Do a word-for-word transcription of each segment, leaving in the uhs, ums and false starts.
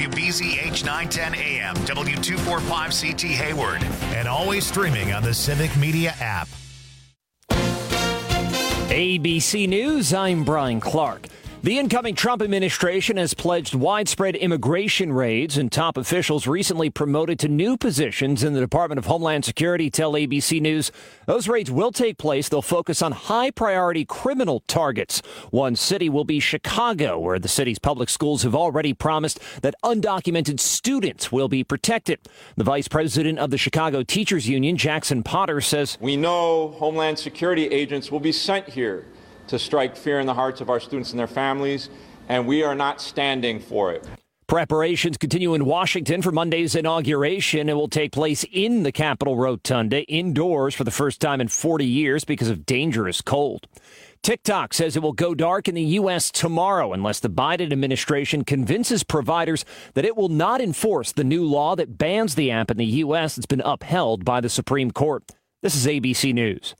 W B Z H nine ten A M, W two forty-five C T Hayward, and always streaming on the Civic Media app. A B C News, I'm Brian Clark. The incoming Trump administration has pledged widespread immigration raids, and top officials recently promoted to new positions in the Department of Homeland Security tell A B C News those raids will take place. They'll focus on high-priority criminal targets. One city will be Chicago, where the city's public schools have already promised that undocumented students will be protected. The vice president of the Chicago Teachers Union, Jackson Potter, says, "We know Homeland Security agents will be sent here to strike fear in the hearts of our students and their families, and we are not standing for it." Preparations continue in Washington for Monday's inauguration. It will take place in the Capitol Rotunda, indoors for the first time in forty years because of dangerous cold. TikTok says it will go dark in the U S tomorrow unless the Biden administration convinces providers that it will not enforce the new law that bans the app in the U S that's been upheld by the Supreme Court. This is A B C News.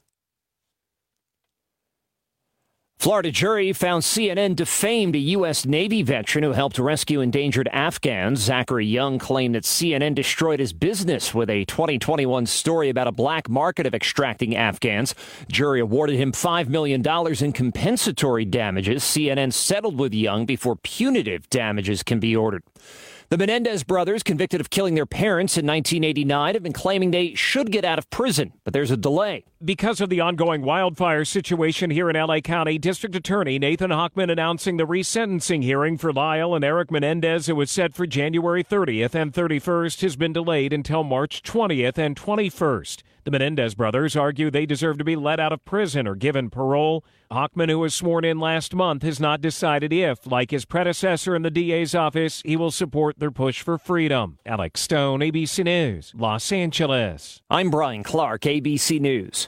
Florida jury found C N N defamed a U S Navy veteran who helped rescue endangered Afghans. Zachary Young claimed that C N N destroyed his business with a twenty twenty-one story about a black market of extracting Afghans. Jury awarded him five million dollars in compensatory damages. C N N settled with Young before punitive damages can be ordered. The Menendez brothers, convicted of killing their parents in nineteen eighty-nine, have been claiming they should get out of prison, but there's a delay. Because of the ongoing wildfire situation here in L A County, District Attorney Nathan Hochman announcing the resentencing hearing for Lyle and Eric Menendez. It was set for January thirtieth and thirty-first, has been delayed until March twentieth and twenty-first. The Menendez brothers argue they deserve to be let out of prison or given parole. Hochman, who was sworn in last month, has not decided if, like his predecessor in the D A's office, he will support their push for freedom. Alex Stone, A B C News, Los Angeles. I'm Brian Clark, A B C News.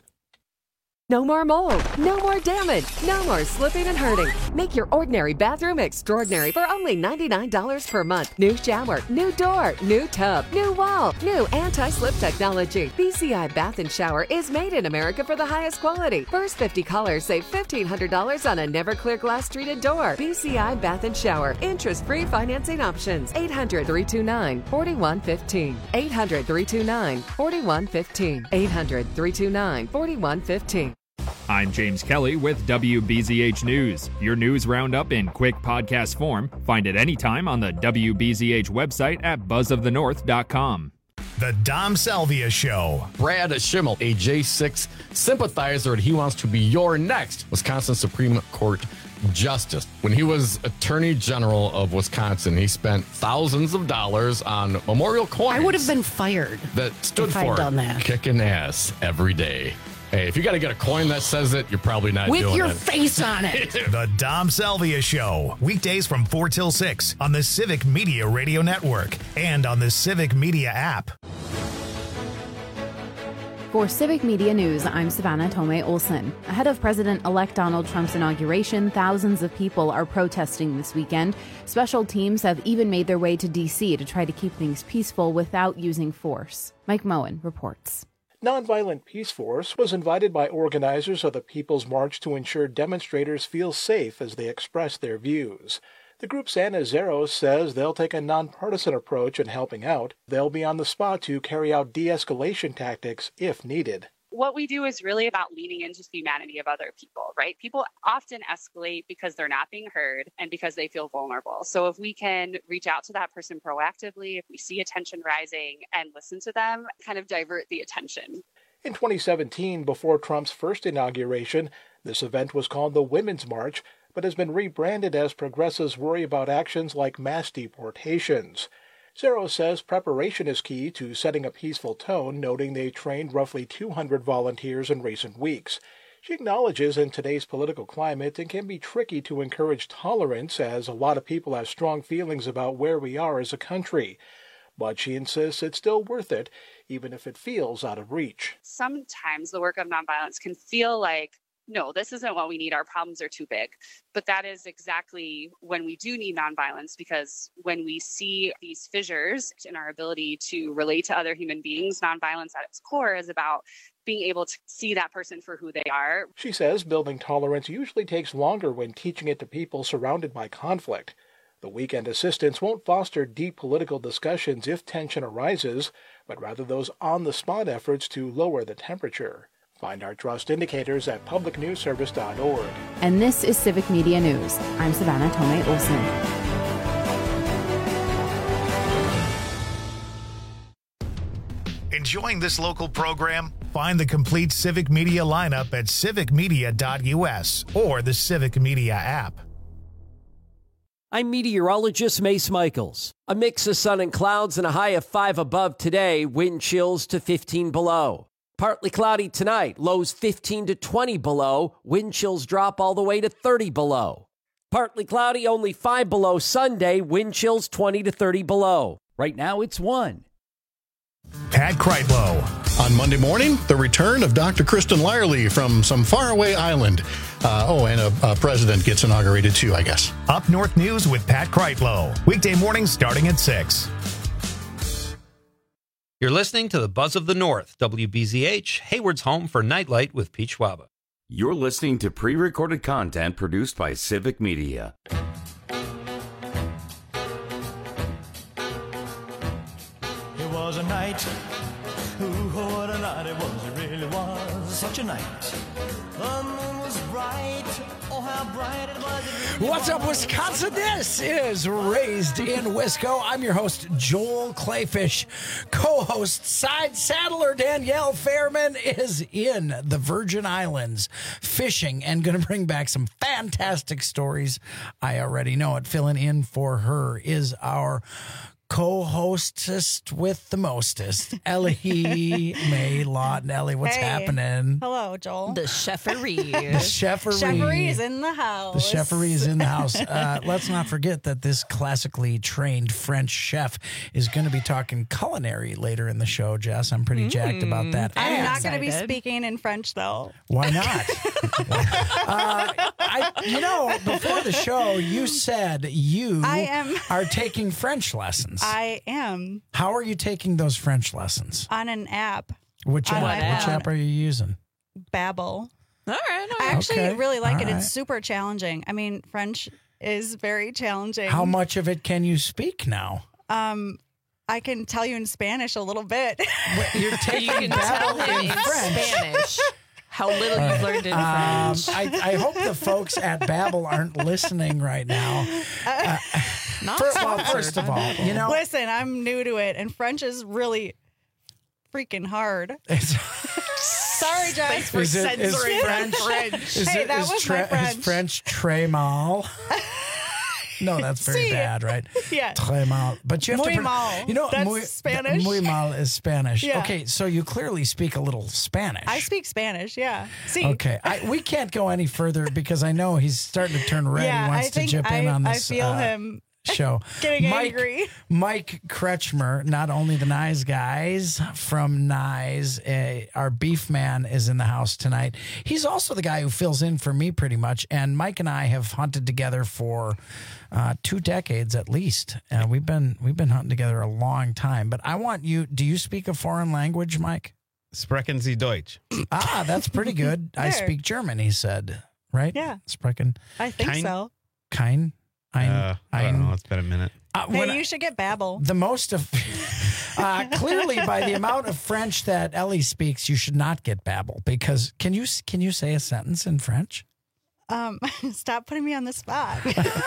No more mold, no more damage, no more slipping and hurting. Make your ordinary bathroom extraordinary for only ninety-nine dollars per month. New shower, new door, new tub, new wall, new anti-slip technology. B C I Bath and Shower is made in America for the highest quality. First fifty callers save fifteen hundred dollars on a never-clear glass treated door. B C I Bath and Shower. Interest-free financing options. eight hundred, three two nine, four one one five. eight hundred, three two nine, four one one five. eight hundred, three two nine, four one one five. I'm James Kelly with W B Z H News. Your news roundup in quick podcast form. Find it anytime on the W B Z H website at buzz of the north dot com. The Dom Salvia Show. Brad Schimmel, a J six sympathizer, and he wants to be your next Wisconsin Supreme Court Justice. When he was Attorney General of Wisconsin, he spent thousands of dollars on memorial coins. I would have been fired that stood if for I'd done that. Kicking ass every day. Hey, if you got to get a coin that says it, you're probably not With doing your it. face on it. The Dom Salvia Show. Weekdays from four till six on the Civic Media Radio Network and on the Civic Media app. For Civic Media News, I'm Savannah Tomei Olson. Ahead of President-elect Donald Trump's inauguration, thousands of people are protesting this weekend. Special teams have even made their way to D C to try to keep things peaceful without using force. Mike Moen reports. Nonviolent Peace Force was invited by organizers of the People's March to ensure demonstrators feel safe as they express their views. The group's Anna Zeros says they'll take a nonpartisan approach in helping out. They'll be on the spot to carry out de-escalation tactics if needed. What we do is really about leaning into the humanity of other people, right? People often escalate because they're not being heard and because they feel vulnerable. So if we can reach out to that person proactively, if we see attention rising and listen to them, kind of divert the attention. In twenty seventeen, before Trump's first inauguration, this event was called the Women's March, but has been rebranded as progressives worry about actions like mass deportations. Zero says preparation is key to setting a peaceful tone, noting they trained roughly two hundred volunteers in recent weeks. She acknowledges in today's political climate it can be tricky to encourage tolerance, as a lot of people have strong feelings about where we are as a country. But she insists it's still worth it, even if it feels out of reach. Sometimes the work of nonviolence can feel like, no, this isn't what we need. Our problems are too big. But that is exactly when we do need nonviolence, because when we see these fissures in our ability to relate to other human beings, nonviolence at its core is about being able to see that person for who they are. She says building tolerance usually takes longer when teaching it to people surrounded by conflict. The weekend assistance won't foster deep political discussions if tension arises, but rather those on-the-spot efforts to lower the temperature. Find our trust indicators at public news service dot org. And this is Civic Media News. I'm Savannah Tomei Olson. Enjoying this local program? Find the complete Civic Media lineup at civic media dot u s or the Civic Media app. I'm meteorologist Mace Michaels. A mix of sun and clouds and a high of five above today, wind chills to fifteen below. Partly cloudy tonight, lows fifteen to twenty below, wind chills drop all the way to thirty below. Partly cloudy, only five below Sunday, wind chills twenty to thirty below. Right now it's one. Pat Kreitlow. On Monday morning, the return of Doctor Kristen Lyerly from some faraway island. Uh, oh, and a, a president gets inaugurated too, I guess. Up North News with Pat Kreitlow. Weekday mornings starting at six. You're listening to the Buzz of the North, W B Z H, Hayward's home for Nightlight with Pete Schwaba. You're listening to pre-recorded content produced by Civic Media. It was a night, ooh, what a night it was, it really was such a night. The moon was bright, oh how bright it was. It really What's was. up, Wisconsin? This is Raised in Wisco. I'm your host, Joel Clayfish. Co-host, side saddler Danielle Fairman is in the Virgin Islands fishing and going to bring back some fantastic stories. I already know it. Filling in for her is our co-hostess with the mostest, Ellie Mae Lawton. Ellie, what's hey. happening? Hello, Joel. The cheferie. The cheferie. Cheferie is in the house. The cheferie is in the house. Uh, let's not forget that this classically trained French chef is going to be talking culinary later in the show, Jess. I'm pretty mm. jacked about that. I'm and not going to be speaking in French, though. Why not? uh, I, you know, before the show, you said you I am. are taking French lessons. I am. How are you taking those French lessons? On an app. Which app? Which app are you using? Babbel. All right. All right. I actually Okay. really like All it. right. It's super challenging. I mean, French is very challenging. How much of it can you speak now? Um, I can tell you in Spanish a little bit. You're taking You can tell Babbel him in in French. Spanish how little you've learned in Um, French. I, I hope the folks at Babbel aren't listening right now. Uh, Not first, well, sponsored first of by all, Babbel. you know, Listen, I'm new to it, and French is really freaking hard. Sorry, Jess. Thanks for Is it- is censoring French- French. is Hey, it- that is was tre- my French. Is French très mal? No, that's very See? bad, right? Yeah. Très mal. But you have Muy to. mal. You know, That's muy, Spanish. Muy mal is Spanish. Yeah. Okay, so you clearly speak a little Spanish. I speak Spanish, yeah. See, Okay, I, we can't go any further because I know he's starting to turn red. yeah, he wants I think to jump I, in on I this. feel uh, him show. getting Mike, angry. Mike Kretschmer, not only the Nice Guys from Nice, uh, our beef man is in the house tonight. He's also the guy who fills in for me pretty much. And Mike and I have hunted together for uh, two decades at least. Uh, we've been we've been hunting together a long time. But I want you. Do you speak a foreign language, Mike? Sprechen Sie Deutsch? Ah, that's pretty good. I There. speak German. He said, right? Yeah. Sprechen. I think Kind- so. Kein. Ein, Uh, I don't know. It's been a minute. Uh, Hey, when you I- should get Babbel. the most of uh, clearly by the amount of French that Ellie speaks, you should not get Babbel because can you can you say a sentence in French? Um, stop putting me on the spot.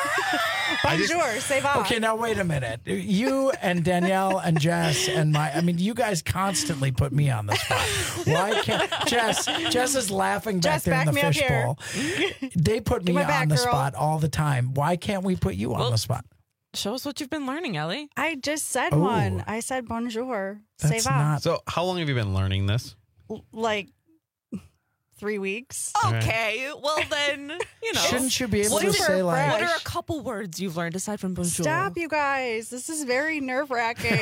Bonjour, say va. Okay, now wait a minute. You and Danielle and Jess and my I mean, you guys constantly put me on the spot. Why can't Jess? Jess is laughing back Jess, there back in the me up here. fishbowl. They put Get me my back, on the girl. spot all the time. Why can't we put you on Well, the spot? Show us what you've been learning, Ellie. I just said Oh. one. I said bonjour, say That's va. not. So, how long have you been learning this? L- like three weeks. Okay, well then, you know. Shouldn't you be able what to are- say like? What are a couple words you've learned aside from bonjour? Stop, you guys. This is very nerve wracking.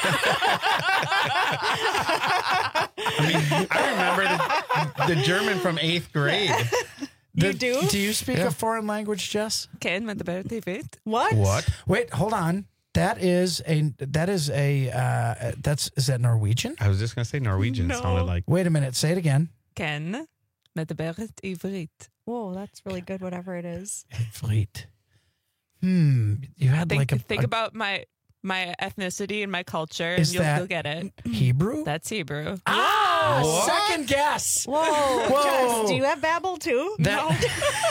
I remember the, the German from eighth grade. You do? Do you speak Yeah. a foreign language, Jess? Ken met the vet. What? What? Wait, hold on. That is a that is a uh, that's is that Norwegian? I was just gonna say Norwegian No. sounded like. Wait a minute. Say it again. Ken met the ivrit. Whoa, that's really good, whatever it is. Fleet. Hmm. You had Think, like a think a- about my my ethnicity and my culture, Is and you'll, that you'll get it. Hebrew? That's Hebrew. Ah, What? second guess. Whoa. Whoa. Jess, do you have Babbel too? That-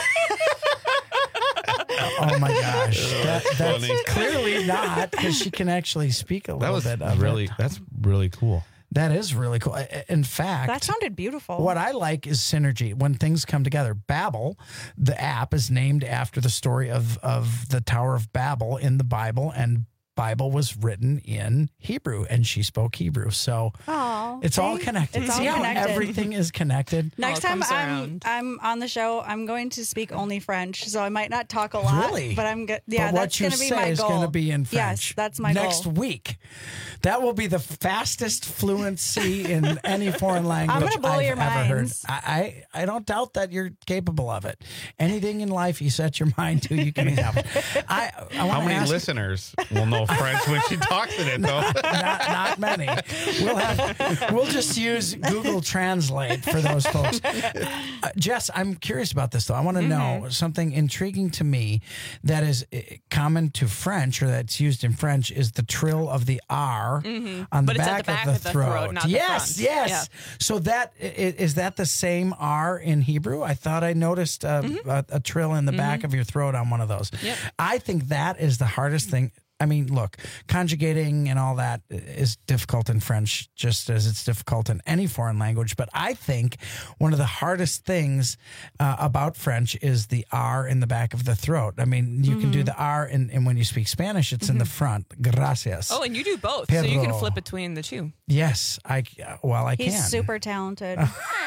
Oh my gosh. That, that's funny. clearly not, because she can actually speak a That little was bit of really, it. that's really cool. That is really cool. I- In fact, That sounded beautiful. what I like is synergy when things come together. Babbel, the app, is named after the story of of the Tower of Babel in the Bible, and Bible was written in Hebrew, and she spoke Hebrew. So Aw, it's all see? connected. It's all See how connected. everything is connected? Next All time comes I'm around. I'm on the show, I'm going to speak only French, so I might not talk a lot. Really? But I'm good. Yeah, but what that's you going to be say my is goal. going to be in French. Yes, that's my next goal. week. That will be the fastest fluency in any foreign language gonna blow I've your ever heard. minds. I, I I don't doubt that you're capable of it. Anything in life you set your mind to, you can have. I, I How wanna many ask, listeners will know French when she talks in it, though? Not, not many. We'll have. We'll just use Google Translate for those folks. Uh, Jess, I'm curious about this though. I want to Mm-hmm. know something intriguing to me that is uh, common to French, or that's used in French, is the trill of the R Mhm. on the But it's back, at the back of the of the throat. throat, not the yes, front. yes. Yeah. So that i- is that the same R in Hebrew? I thought I noticed uh, a, a trill in the back of your throat on one of those. Yep. I think that is the hardest thing. I mean, look, conjugating and all that is difficult in French, just as it's difficult in any foreign language. But I think one of the hardest things uh, about French is the R in the back of the throat. I mean, you can do the R, and, and when you speak Spanish, it's in the front. Gracias. Oh, and you do both, so you can Perro. flip between the two. Yes, I well, I He's can. super talented.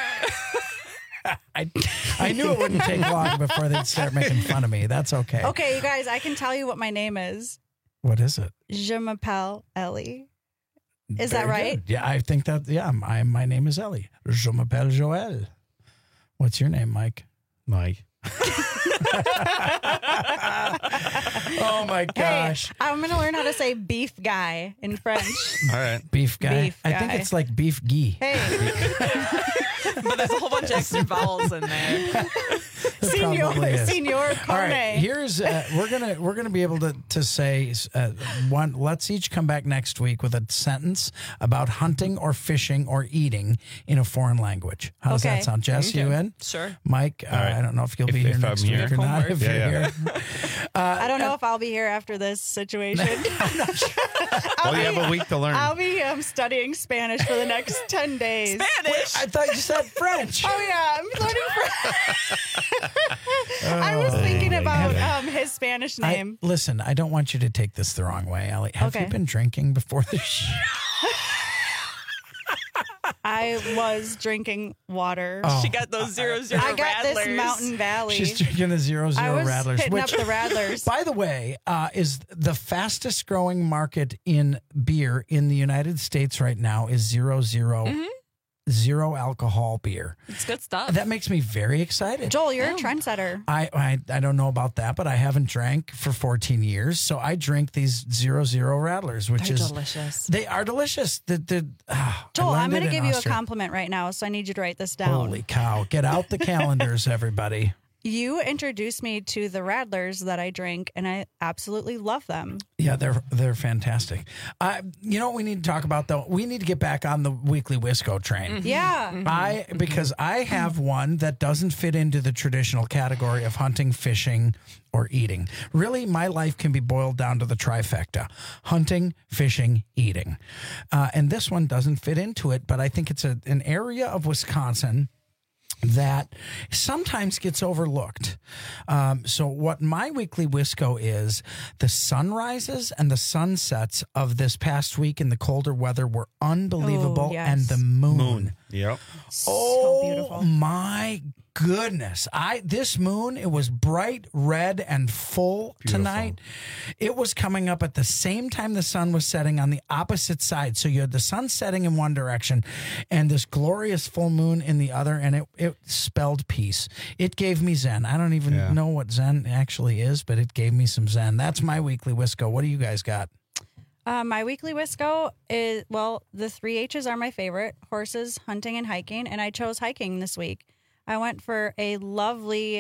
I, I knew it wouldn't take long before they'd start making fun of me. That's okay. Okay, you guys, I can tell you what my name is. What is it? Je m'appelle Ellie. Is that Very right? good. Yeah, I think that, yeah, my, my name is Ellie. Je m'appelle Joël. What's your name, Mike? Mike. Oh, my gosh. Hey, I'm going to learn how to say beef guy in French. All right. Beef guy. Beef I think guy. it's like beef ghee. Hey, But there's a whole bunch of extra vowels in there. Probably senor, is. senor All carne. right, here's uh, we're gonna we're gonna be able to to say uh, one. Let's each come back next week with a sentence about hunting or fishing or eating in a foreign language. How does Okay. that sound, Jess? You in? Sure. Mike, uh, All right. I don't know if you'll If- be here if I'm next here. week or not. If Yeah, you're yeah. here, I don't know if I'll be here after this situation. Well, you have a week to learn. I'll be um, studying Spanish for the next ten days. Spanish. I thought you said French. Oh yeah, I'm learning French. I was thinking about um, his Spanish I, name. listen, I don't want you to take this the wrong way, Ellie. Have Okay. you been drinking before the show? I was drinking water. Oh. She got those zero zero I got rattlers. this Mountain Valley. She's drinking a zero zero I was rattlers, hitting which up the rattlers. by the way, uh, is the fastest growing market in beer in the United States right now is zero zero, Mm-hmm. zero alcohol beer. It's good stuff. That makes me very excited. Joel, you're a trendsetter. I, I I don't know about that, but I haven't drank for fourteen years, so I drink these zero zero rattlers, which They're is delicious. they are delicious. The, the, ah, I Joel, I'm learned going it to in give you a Austria. compliment right now, so I need you to write this down. Holy cow! Get out the calendars, everybody. You introduced me to the Radlers that I drink, and I absolutely love them. Yeah, they're they're fantastic. Uh, you know what we need to talk about though? We need to get back on the weekly Wisco train. Yeah. I because I have one that doesn't fit into the traditional category of hunting, fishing, or eating. Really, my life can be boiled down to the trifecta: hunting, fishing, eating. Uh, and this one doesn't fit into it, but I think it's a, an area of Wisconsin that sometimes gets overlooked. Um, so what my weekly Wisco is, the sunrises and the sunsets of this past week in the colder weather were unbelievable. Oh, yes. And the moon. Moon. Yep. Oh, beautiful. my goodness. I this moon, it was bright red and full tonight. It was coming up at the same time the sun was setting on the opposite side. So you had the sun setting in one direction and this glorious full moon in the other, and it, it spelled peace. It gave me zen. I don't even Yeah. know what zen actually is, but it gave me some zen. That's my weekly Wisco. What do you guys got? Uh, my weekly Wisco is, well, the three H's are my favorite: horses, hunting, and hiking. And I chose hiking this week. I went for a lovely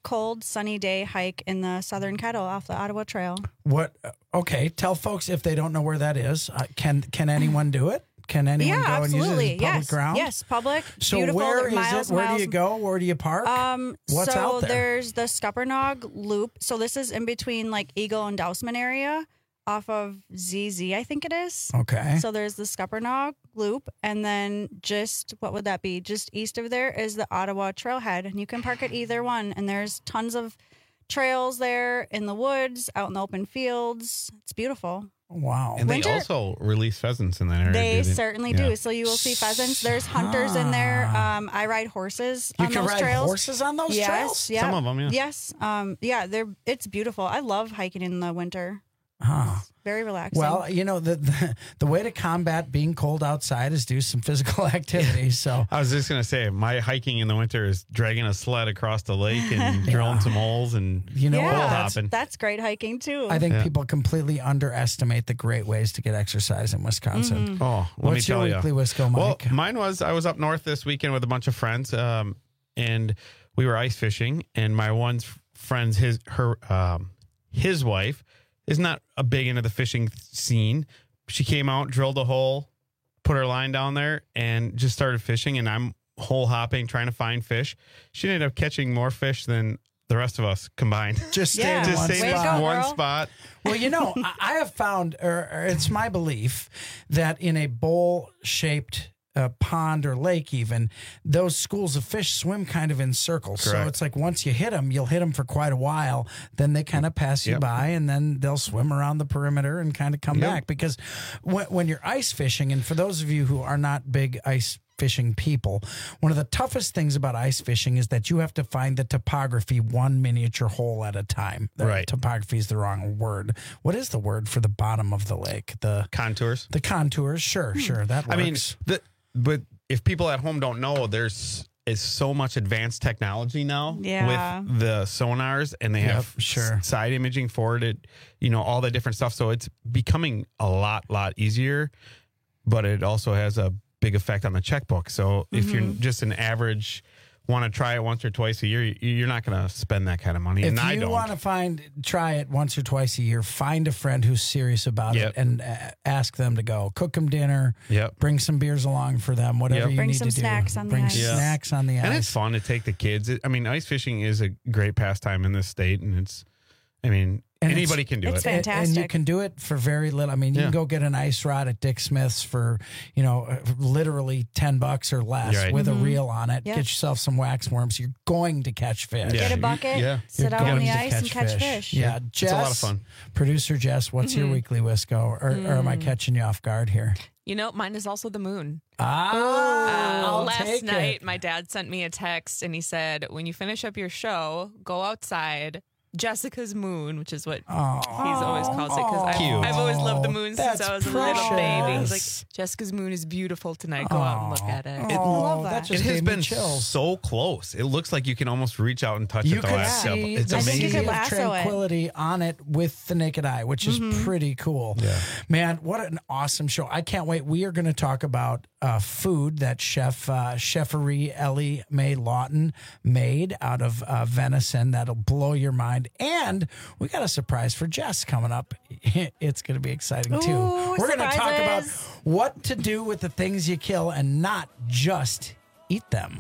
cold, sunny day hike in the Southern Kettle off the Ottawa Trail. What? Okay, tell folks if they don't know where that is. Uh, can can anyone do it? Can anyone yeah, go and use it as absolutely. public Yes, ground? yes, public. So beautiful. where is miles, it? Where miles, do you go? Where do you park? Um, What's so out there? there's the Scuppernong Loop. So this is in between like Eagle and Dousman area, off of Z Z, I think it is. Okay. So there's the Scuppernong Loop, and then just what would that be? Just east of there is the Ottawa Trailhead, and you can park at either one. And there's tons of trails there in the woods, out in the open fields. It's beautiful. Wow. And Winter- they also release pheasants in that area. They do certainly Yeah. do. So you will see pheasants. There's hunters in there. Um, I ride horses You on can those ride trails. horses on those yes, trails? Yeah. Some of 'em, yeah. Yes. Um, yeah, they're it's beautiful. I love hiking in the winter. Huh. Very relaxing. Well, you know, the, the the way to combat being cold outside is do some physical activity. So I was just going to say, my hiking in the winter is dragging a sled across the lake and drilling some holes and You know yeah, what? that's, hopping. that's great hiking too. I think Yeah. people completely underestimate the great ways to get exercise in Wisconsin. Oh, let What's me tell your you. weekly Wisco, Well, Mike? mine was I was up north this weekend with a bunch of friends, um, and we were ice fishing. And my one friend's his her um, his wife is not a big into the fishing scene. She came out, drilled a hole, put her line down there, and just started fishing. And I'm hole hopping, trying to find fish. She ended up catching more fish than the rest of us combined. Just stay Yeah. in Just one stayed in spot. go, one girl. spot. Well, you know, I I have found, or, or it's my belief, that in a bowl-shaped uh, pond or lake, even those schools of fish swim kind of in circles. So Correct. it's like once you hit them, you'll hit them for quite a while. Then they kind of pass you Yep. by, and then they'll swim around the perimeter and kind of come Yep. back. Because when, when you're ice fishing, and for those of you who are not big ice fishing people, one of the toughest things about ice fishing is that you have to find the topography one miniature hole at a time. The Right. Topography is the wrong word. What is the word for the bottom of the lake? The Contours. the contours. Sure, sure. That works. I mean, the, but if people at home don't know, there's is so much advanced technology now Yeah. with the sonars, and they Yep, have sure. s- side imaging forwarded, you know, all the different stuff. So it's becoming a lot, lot easier, but it also has a big effect on the checkbook. So if you're Mm-hmm. just an average, want to try it once or twice a year, you- you're not going to spend that kind of money. if and I you don't. want to find, try it once or twice a year. Find a friend who's serious about Yep. it, and uh, ask them to go. Cook them dinner. Yep. Bring some beers along for them. Whatever Yep. you Bring need some to do. snacks on the Bring ice. Yeah. snacks on the ice. And it's fun to take the kids. It, I mean, ice fishing is a great pastime in this state, and it's, I mean, And it's- anybody can do it's it. And- And you Fantastic. can do it for very little. I mean, you Yeah. can go get an ice rod at Dick Smith's for, you know, uh, literally ten bucks or less Right. with a reel on it. Yep. Get yourself some wax worms. You're going to catch fish. Yeah. Get a You- bucket, yeah. sit You're out on going the to ice and catch fish. Yeah, Jess, It's a lot of fun. Producer Jess, what's your weekly Wisco? Or, or Mm. am I catching you off guard here? You know, mine is also the moon. Ah, Uh, I'll last take night, it. my dad sent me a text and he said, when you finish up your show, go outside. Jessica's moon, which is what Oh, he's always calls it, because Cute. I've always loved the moon since That's I was a little baby. He's precious. like, Jessica's moon is beautiful tonight. Go out and look at it. Oh, love that. that just It has gave me been chills. so close. It looks like you can almost reach out and touch You it the can last see couple. It's the I think you sea could of lasso it. tranquility on it with the naked eye, which is pretty cool. Yeah. Man, what an awesome show. I can't wait. We are going to talk about uh, food that Chef uh, Cheferie Ellie Mae Lawton made out of uh, venison. That'll blow your mind. And we got a surprise for Jess coming up. It's going to be exciting, too. Ooh, We're going to talk about surprises. what to do with the things you kill and not just eat them.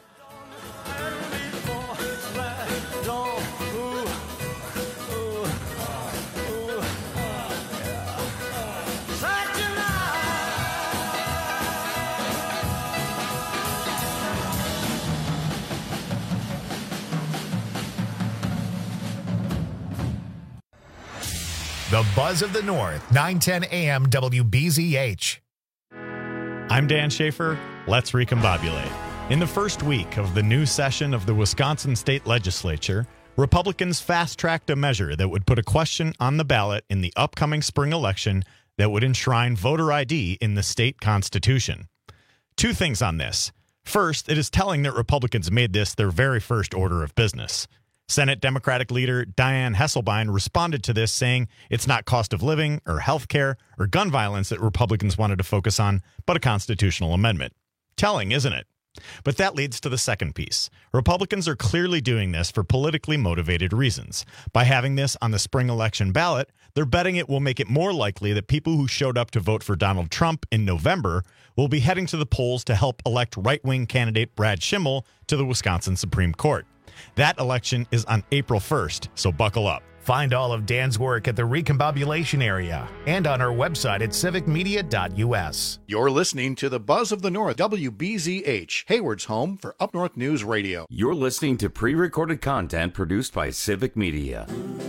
The Buzz of the North, nine ten A M W B Z H. I'm Dan Schaefer. Let's recombobulate. In the first week of the new session of the Wisconsin State Legislature, Republicans fast-tracked a measure that would put a question on the ballot in the upcoming spring election that would enshrine voter I D in the state constitution. Two things on this. First, it is telling that Republicans made this their very first order of business. Senate Democratic leader Dianne Hesselbein responded to this saying it's not cost of living or health care or gun violence that Republicans wanted to focus on, but a constitutional amendment. Telling, isn't it? But that leads to the second piece. Republicans are clearly doing this for politically motivated reasons. By having this on the spring election ballot, they're betting it will make it more likely that people who showed up to vote for Donald Trump in November will be heading to the polls to help elect right-wing candidate Brad Schimmel to the Wisconsin Supreme Court. That election is on April first, so buckle up. Find all of Dan's work at the Recombobulation area and on our website at civic media dot u s. You're listening to the Buzz of the North, W B Z H, Hayward's home for Up North News Radio. You're listening to pre-recorded content produced by Civic Media.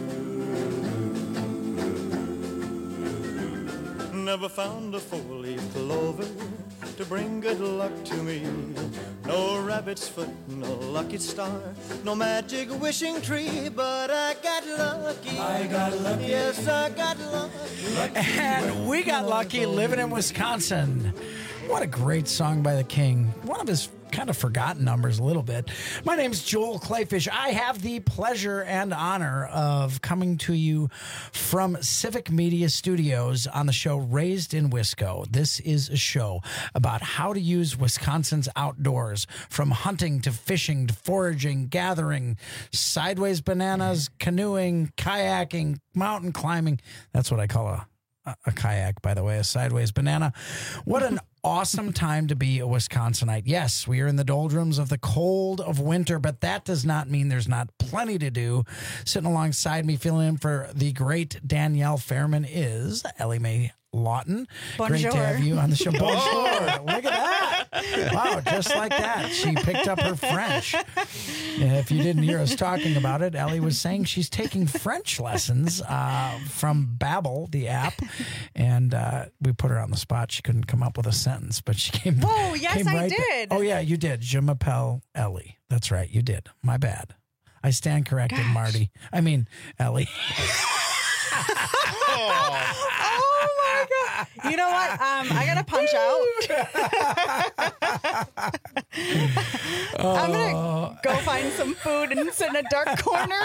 Never found a four-leaf clover to bring good luck to me. No rabbit's foot, no lucky star, no magic wishing tree, but I got lucky. I got lucky. Yes, I got lucky. And we got lucky living in Wisconsin. What a great song by the King. One of his kind of forgotten numbers a little bit. My name's Joel Clayfish. I have the pleasure and honor of coming to you from Civic Media Studios on the show Raised in Wisco. This is a show about how to use Wisconsin's outdoors, from hunting to fishing to foraging, gathering, sideways bananas, canoeing, kayaking, mountain climbing. That's what I call a a kayak, by the way, a sideways banana. What an awesome time to be a Wisconsinite. Yes, we are in the doldrums of the cold of winter, but that does not mean there's not plenty to do. Sitting alongside me, filling in for the great Danielle Fairman, is Ellie Mae Lawton. Bonjour. Great to have you on the show. Bonjour. Look at that. Wow, just like that. She picked up her French. If you didn't hear us talking about it, Ellie was saying she's taking French lessons uh, from Babbel, the app, and uh, we put her on the spot. She couldn't come up with a sentence, but she came. Oh, yes, came I right did. Ba- oh, yeah, you did. Je m'appelle Ellie. That's right, you did. My bad. I stand corrected, Gosh. Marty. I mean, Ellie. Oh my God. You know what? Um, I got to punch out. I'm going to go find some food and sit in a dark corner.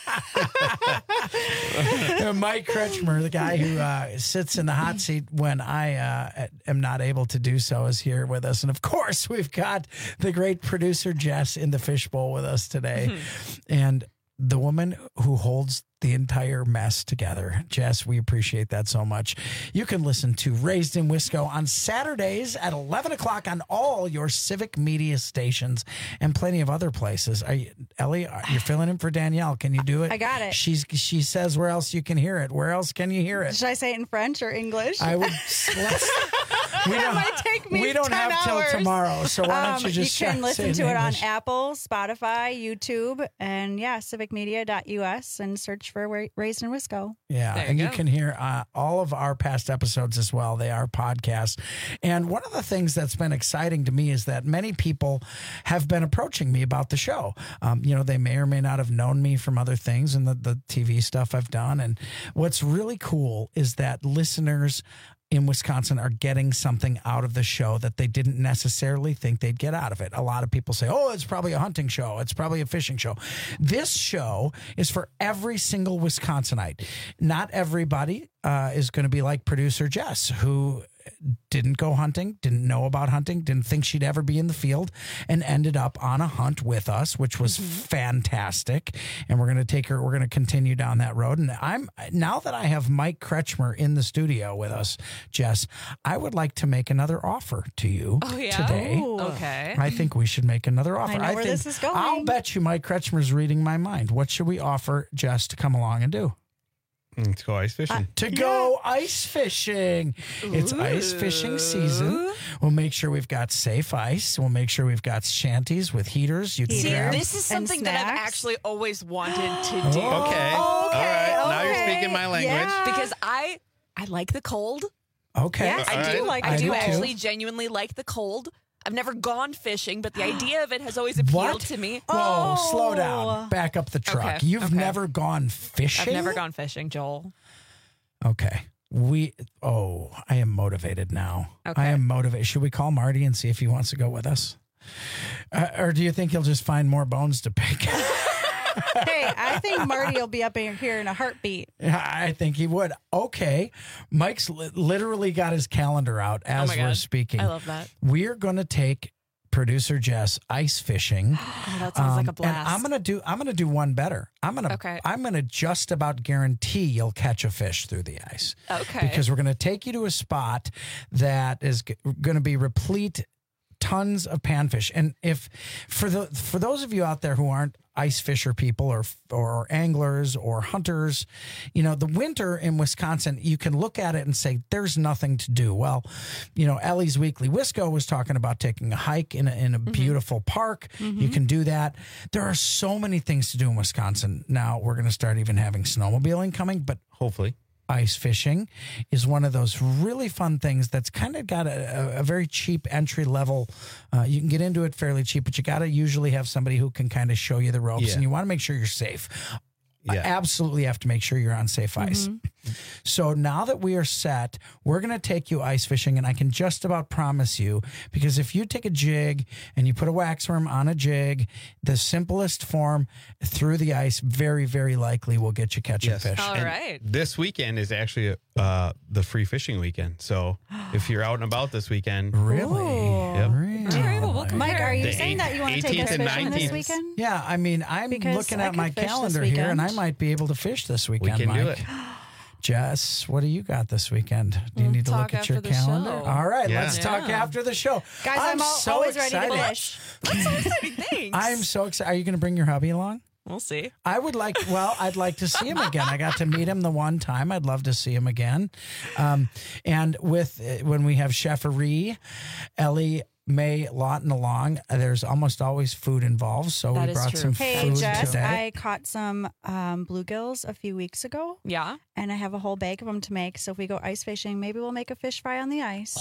Mike Kretschmer, the guy who uh, sits in the hot seat when I uh, am not able to do so, is here with us. And of course, we've got the great producer Jess in the fishbowl with us today. Mm-hmm. And the woman who holds the entire mess together. Jess, we appreciate that so much. You can listen to Raised in Wisco on Saturdays at eleven o'clock on all your Civic Media stations and plenty of other places. Are you, Ellie, you're filling in for Danielle. Can you do it? I got it. She's She says where else you can hear it. Where else can you hear it? Should I say it in French or English? I would. Let's, we it don't, might take me we don't ten have hours. till tomorrow, so why don't um, you just You can say listen it to in it on English? Apple, Spotify, YouTube, and yeah, civic media dot u s and search for Ra- Raised in Wisco. Yeah, There you and you go. can hear uh, all of our past episodes as well. They are podcasts. And one of the things that's been exciting to me is that many people have been approaching me about the show. Um, you know, they may or may not have known me from other things and the, the T V stuff I've done. And what's really cool is that listeners in Wisconsin are getting something out of the show that they didn't necessarily think they'd get out of it. A lot of people say, oh, it's probably a hunting show. It's probably a fishing show. This show is for every single Wisconsinite. Not everybody uh, is going to be like producer Jess, who didn't go hunting, didn't know about hunting, didn't think she'd ever be in the field, and ended up on a hunt with us, which was mm-hmm. fantastic. And we're going to take her, we're going to continue down that road. And I'm, now that I have Mike Kretschmer in the studio with us, Jess, I would like to make another offer to you Oh, yeah? today. Ooh. Okay. I think we should make another offer. I know where think, this is going. I'll bet you Mike Kretschmer's reading my mind. What should we offer Jess to come along and do? Let's go ice fishing. Uh, to go ice fishing. It's ice fishing season. We'll make sure we've got safe ice. We'll make sure we've got shanties with heaters. You can See, grab. this is And something that I've snacks. actually always wanted to Oh. do. Okay. All right. Now you're okay. speaking my language. Yeah. Because I I like the cold. Okay. Yes, I All do right. like I I do do too. actually genuinely like the cold. I've never gone fishing, but the idea of it has always appealed What? to me. Whoa, Oh. slow down. Back up the truck. Okay, You've okay. never gone fishing? I've never gone fishing, Joel. Okay. We, oh, I am motivated now. Okay. I am motivated. Should we call Marty and see if he wants to go with us? Uh, or do you think he'll just find more bones to pick? Hey, I think Marty will be up in here in a heartbeat. I think he would. Okay. Mike's li- literally got his calendar out as Oh my we're God. speaking. I love that. We're going to take producer Jess ice fishing. Oh, that sounds like a blast. And I'm gonna do. I'm gonna do one better. I'm gonna. Okay. I'm gonna just about guarantee you'll catch a fish through the ice. Okay. Because we're gonna take you to a spot that is g- going to be replete, tons of panfish. And if for the for those of you out there who aren't ice fisher people or or anglers or hunters, you know, the winter in Wisconsin, you can look at it and say there's nothing to do. Well, you know, Ellie's Weekly Wisco was talking about taking a hike in a, in a mm-hmm. beautiful park. Mm-hmm. You can do that. There are so many things to do in Wisconsin. Now we're going to start even having snowmobiling coming, but hopefully ice fishing is one of those really fun things that's kind of got a, a very cheap entry level. Uh, you can get into it fairly cheap, but you got to usually have somebody who can kind of show you the ropes, yeah. and you want to make sure you're safe. Yeah. I absolutely have to make sure you're on safe ice. Mm-hmm. So now that we are set, we're going to take you ice fishing, and I can just about promise you, because if you take a jig and you put a wax worm on a jig, the simplest form through the ice very, very likely will get you catching Yes. fish. All And right. This weekend is actually uh, the free fishing weekend. So if you're out and about this weekend, really? Yep. Really? All right, well, we'll compare. Mike, are you The saying that you want to take us eighteenth and fishing this nineteenth. weekend? Yeah, I mean, I'm Because looking I at could my fish this calendar here, and I weekend. might be able to fish this weekend. can Mike. do it. Jess, what do you got this weekend? Do you We'll need to talk look at your after the calendar? show. All right, Yeah. let's talk Yeah. after the show. Guys, I'm, al- so always excited. ready to fish. That's so exciting. Thanks. I'm so excited. Are you going to bring your hubby along? We'll see. I would like, well, I'd like to see him again. I got to meet him the one time. I'd love to see him again. Um, and with uh, when we have Cheffery, Ellie May Lawton along, uh, there's almost always food involved. So That we is brought true. some Hey, food Jess, today. I caught some um, bluegills a few weeks ago, Yeah. and I have a whole bag of them to make. So if we go ice fishing, maybe we'll make a fish fry on the ice.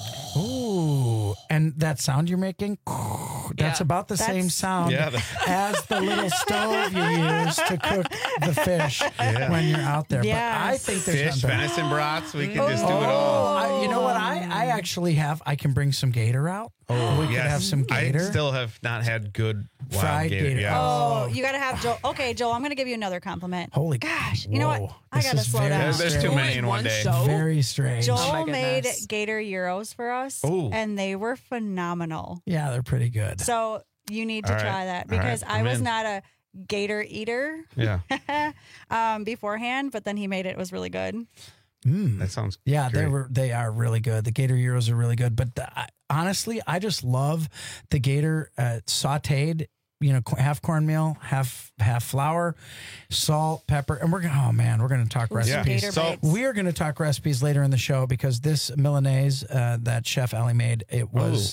Ooh, and that sound you're making, that's Yeah. about the That's- same sound Yeah, the- as the little stove you use to cook the fish Yeah. when you're out there. But Yes. I think there's fish, nothing. venison brats, we can just do Oh, it all. I, you know what? I, I actually have. I can bring some gator out. Oh, we could yes. have some gator. I still have not had good wild Fried gator. gator. Yeah. Oh, you got to have Joel. Okay, Joel, I'm going to give you another compliment. Holy Gosh, you know whoa. what? I This got to is slow very down. There's, there's too strange. many in one day. show? Very strange. Joel Oh my made goodness. gator gyros for us, Ooh. and they were phenomenal. Yeah, they're pretty good. So you need to All right. try that All right. because I I'm was in. not a gator eater Yeah. um, beforehand, but then he made it. It was really good. Mm. That sounds Yeah, they great. were. They are really good. The gator gyros are really good. But the, I, honestly, I just love the gator uh, sautéed. You know, co- half cornmeal, half half flour, salt, pepper, and we're gonna. Oh man, we're gonna talk Ooh, some recipes. gator So- bites. We are going to talk recipes later in the show because this Milanese uh, that Chef Ellie made, it was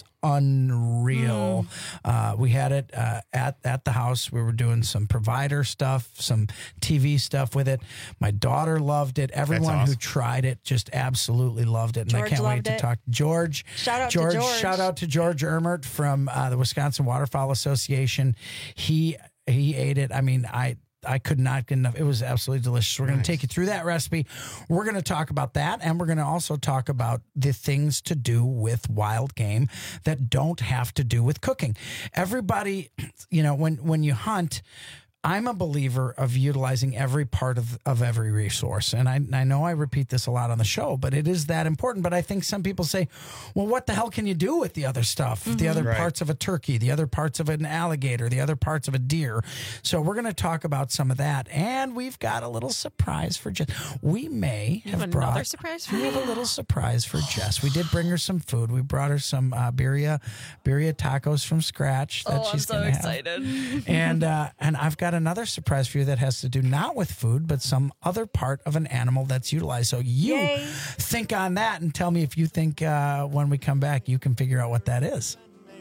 unreal. Uh, we had it uh, at at the house. We were doing some provider stuff, some T V stuff with it. My daughter loved it. Everyone who awesome. tried it just absolutely loved it, and I George can't wait loved to it. talk. George, Shout out to George, George. shout out to George Ermert from uh, the Wisconsin Waterfowl Association. He he ate it. I mean, I. I could not get enough. It was absolutely delicious. We're going to take you through that recipe. We're going to talk about that. And we're going to also talk about the things to do with wild game that don't have to do with cooking. Everybody, you know, when, when you hunt, I'm a believer of utilizing every part of, of every resource. And I, I know I repeat this a lot on the show, but it is that important. But I think some people say, well, what the hell can you do with the other stuff? The other Right. parts of a turkey, the other parts of an alligator, the other parts of a deer. So we're going to talk about some of that. And we've got a little surprise for Jess. We may You have, have brought... another surprise for We me? have a little surprise for Jess. We did bring her some food. We brought her some uh, birria, birria tacos from scratch that Oh, I'm she's so going to have. excited. And uh, and I've got another surprise for you that has to do not with food, but some other part of an animal that's utilized. So you Yay. think on that and tell me if you think uh, when we come back you can figure out what that is.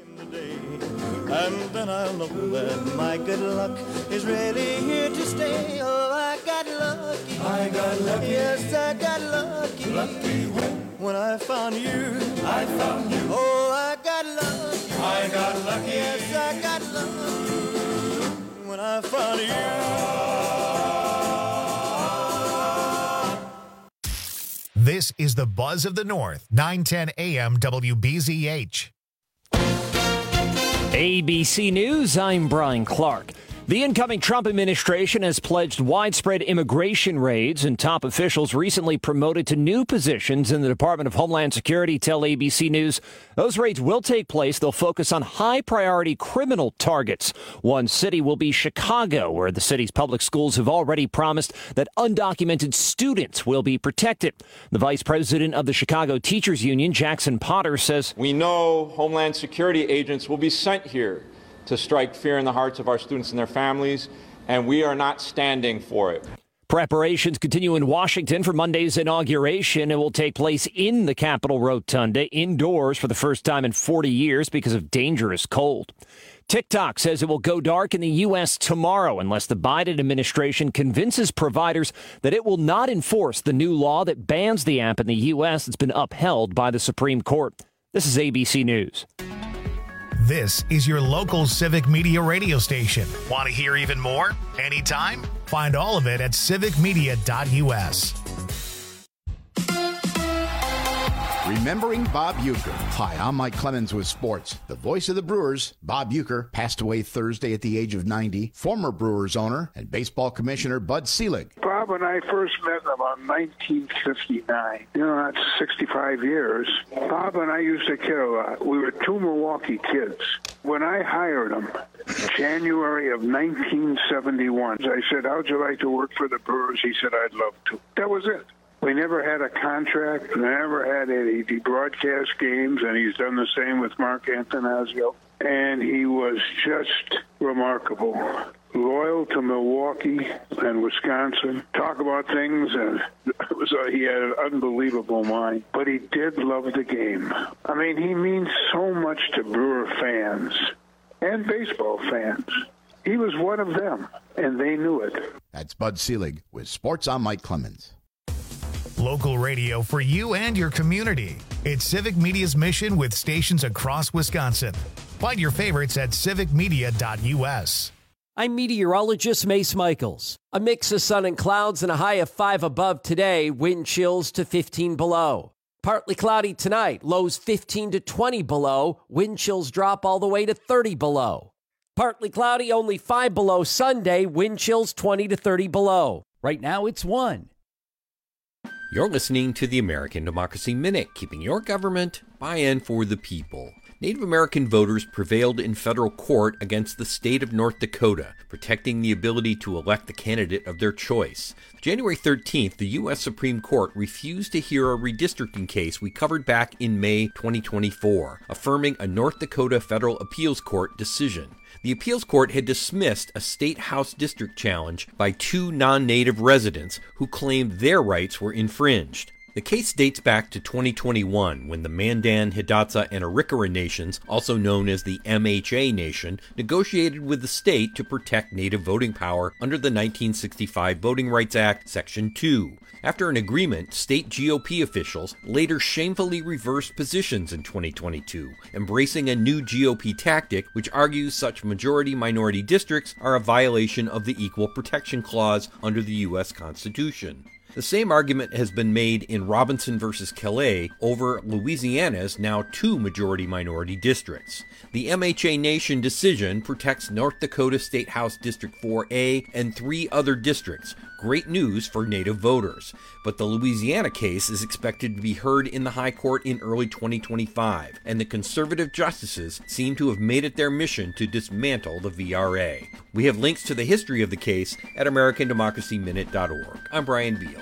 And then I'll know that my good luck is really here to stay. Oh, I got lucky. I got lucky. Yes, I got lucky. Lucky when? When I found you. I found you. Oh, I got lucky. I got lucky. Yes, I got lucky. When I found you. This is the Buzz of the North, nine ten A M W B Z H. A B C News, I'm Brian Clark. The incoming Trump administration has pledged widespread immigration raids, and top officials recently promoted to new positions in the Department of Homeland Security tell A B C News those raids will take place. They'll focus on high-priority criminal targets. One city will be Chicago, where the city's public schools have already promised that undocumented students will be protected. The vice president of the Chicago Teachers Union, Jackson Potter, says, "We know Homeland Security agents will be sent here to strike fear in the hearts of our students and their families, and we are not standing for it." Preparations continue in Washington for Monday's inauguration. It will take place in the Capitol Rotunda, indoors for the first time in forty years because of dangerous cold. TikTok says it will go dark in the U S tomorrow unless the Biden administration convinces providers that it will not enforce the new law that bans the app in the U S that's been upheld by the Supreme Court. This is A B C News. This is your local Civic Media radio station. Want to hear even more? Anytime? Find all of it at civic media dot U S. Remembering Bob Uecker. Hi, I'm Mike Clemens with sports. The voice of the Brewers, Bob Uecker, passed away Thursday at the age of ninety. Former Brewers owner and baseball commissioner Bud Selig. Bob and I first met in about nineteen fifty-nine. You know, that's sixty-five years. Bob and I used to kid a lot. We were two Milwaukee kids. When I hired him, January of nineteen seventy-one, I said, "How'd you like to work for the Brewers?" He said, "I'd love to." That was it. We never had a contract, never had any broadcast games, and he's done the same with Mark Antanasio. And he was just remarkable. Loyal to Milwaukee and Wisconsin. Talk about things, and it was a, he had an unbelievable mind. But he did love the game. I mean, he means so much to Brewer fans and baseball fans. He was one of them, and they knew it. That's Bud Selig with Sports. I'm Mike Clemens. Local radio for you and your community. It's Civic Media's mission with stations across Wisconsin. Find your favorites at civic media dot U S. I'm meteorologist Mace Michaels. A mix of sun and clouds and a high of five above today, wind chills to fifteen below. Partly cloudy tonight, lows fifteen to twenty below, wind chills drop all the way to thirty below. Partly cloudy, only five below Sunday, wind chills twenty to thirty below. Right now it's one. You're listening to the American Democracy Minute, keeping your government by and for the people. Native American voters prevailed in federal court against the state of North Dakota, protecting the ability to elect the candidate of their choice. January thirteenth, the U S Supreme Court refused to hear a redistricting case we covered back in May twenty twenty-four, affirming a North Dakota federal appeals court decision. The appeals court had dismissed a state house district challenge by two non-native residents who claimed their rights were infringed. The case dates back to twenty twenty-one, when the Mandan, Hidatsa, and Arikara nations, also known as the M H A Nation, negotiated with the state to protect native voting power under the nineteen sixty-five Voting Rights Act, Section two. After an agreement, state G O P officials later shamefully reversed positions in twenty twenty-two, embracing a new G O P tactic which argues such majority-minority districts are a violation of the Equal Protection Clause under the U S Constitution. The same argument has been made in Robinson versus Calais over Louisiana's now two majority-minority districts. The M H A Nation decision protects North Dakota State House District four A and three other districts. Great news for Native voters. But the Louisiana case is expected to be heard in the High Court in early twenty twenty-five, and the conservative justices seem to have made it their mission to dismantle the V R A. We have links to the history of the case at american democracy minute dot org. I'm Brian Beal.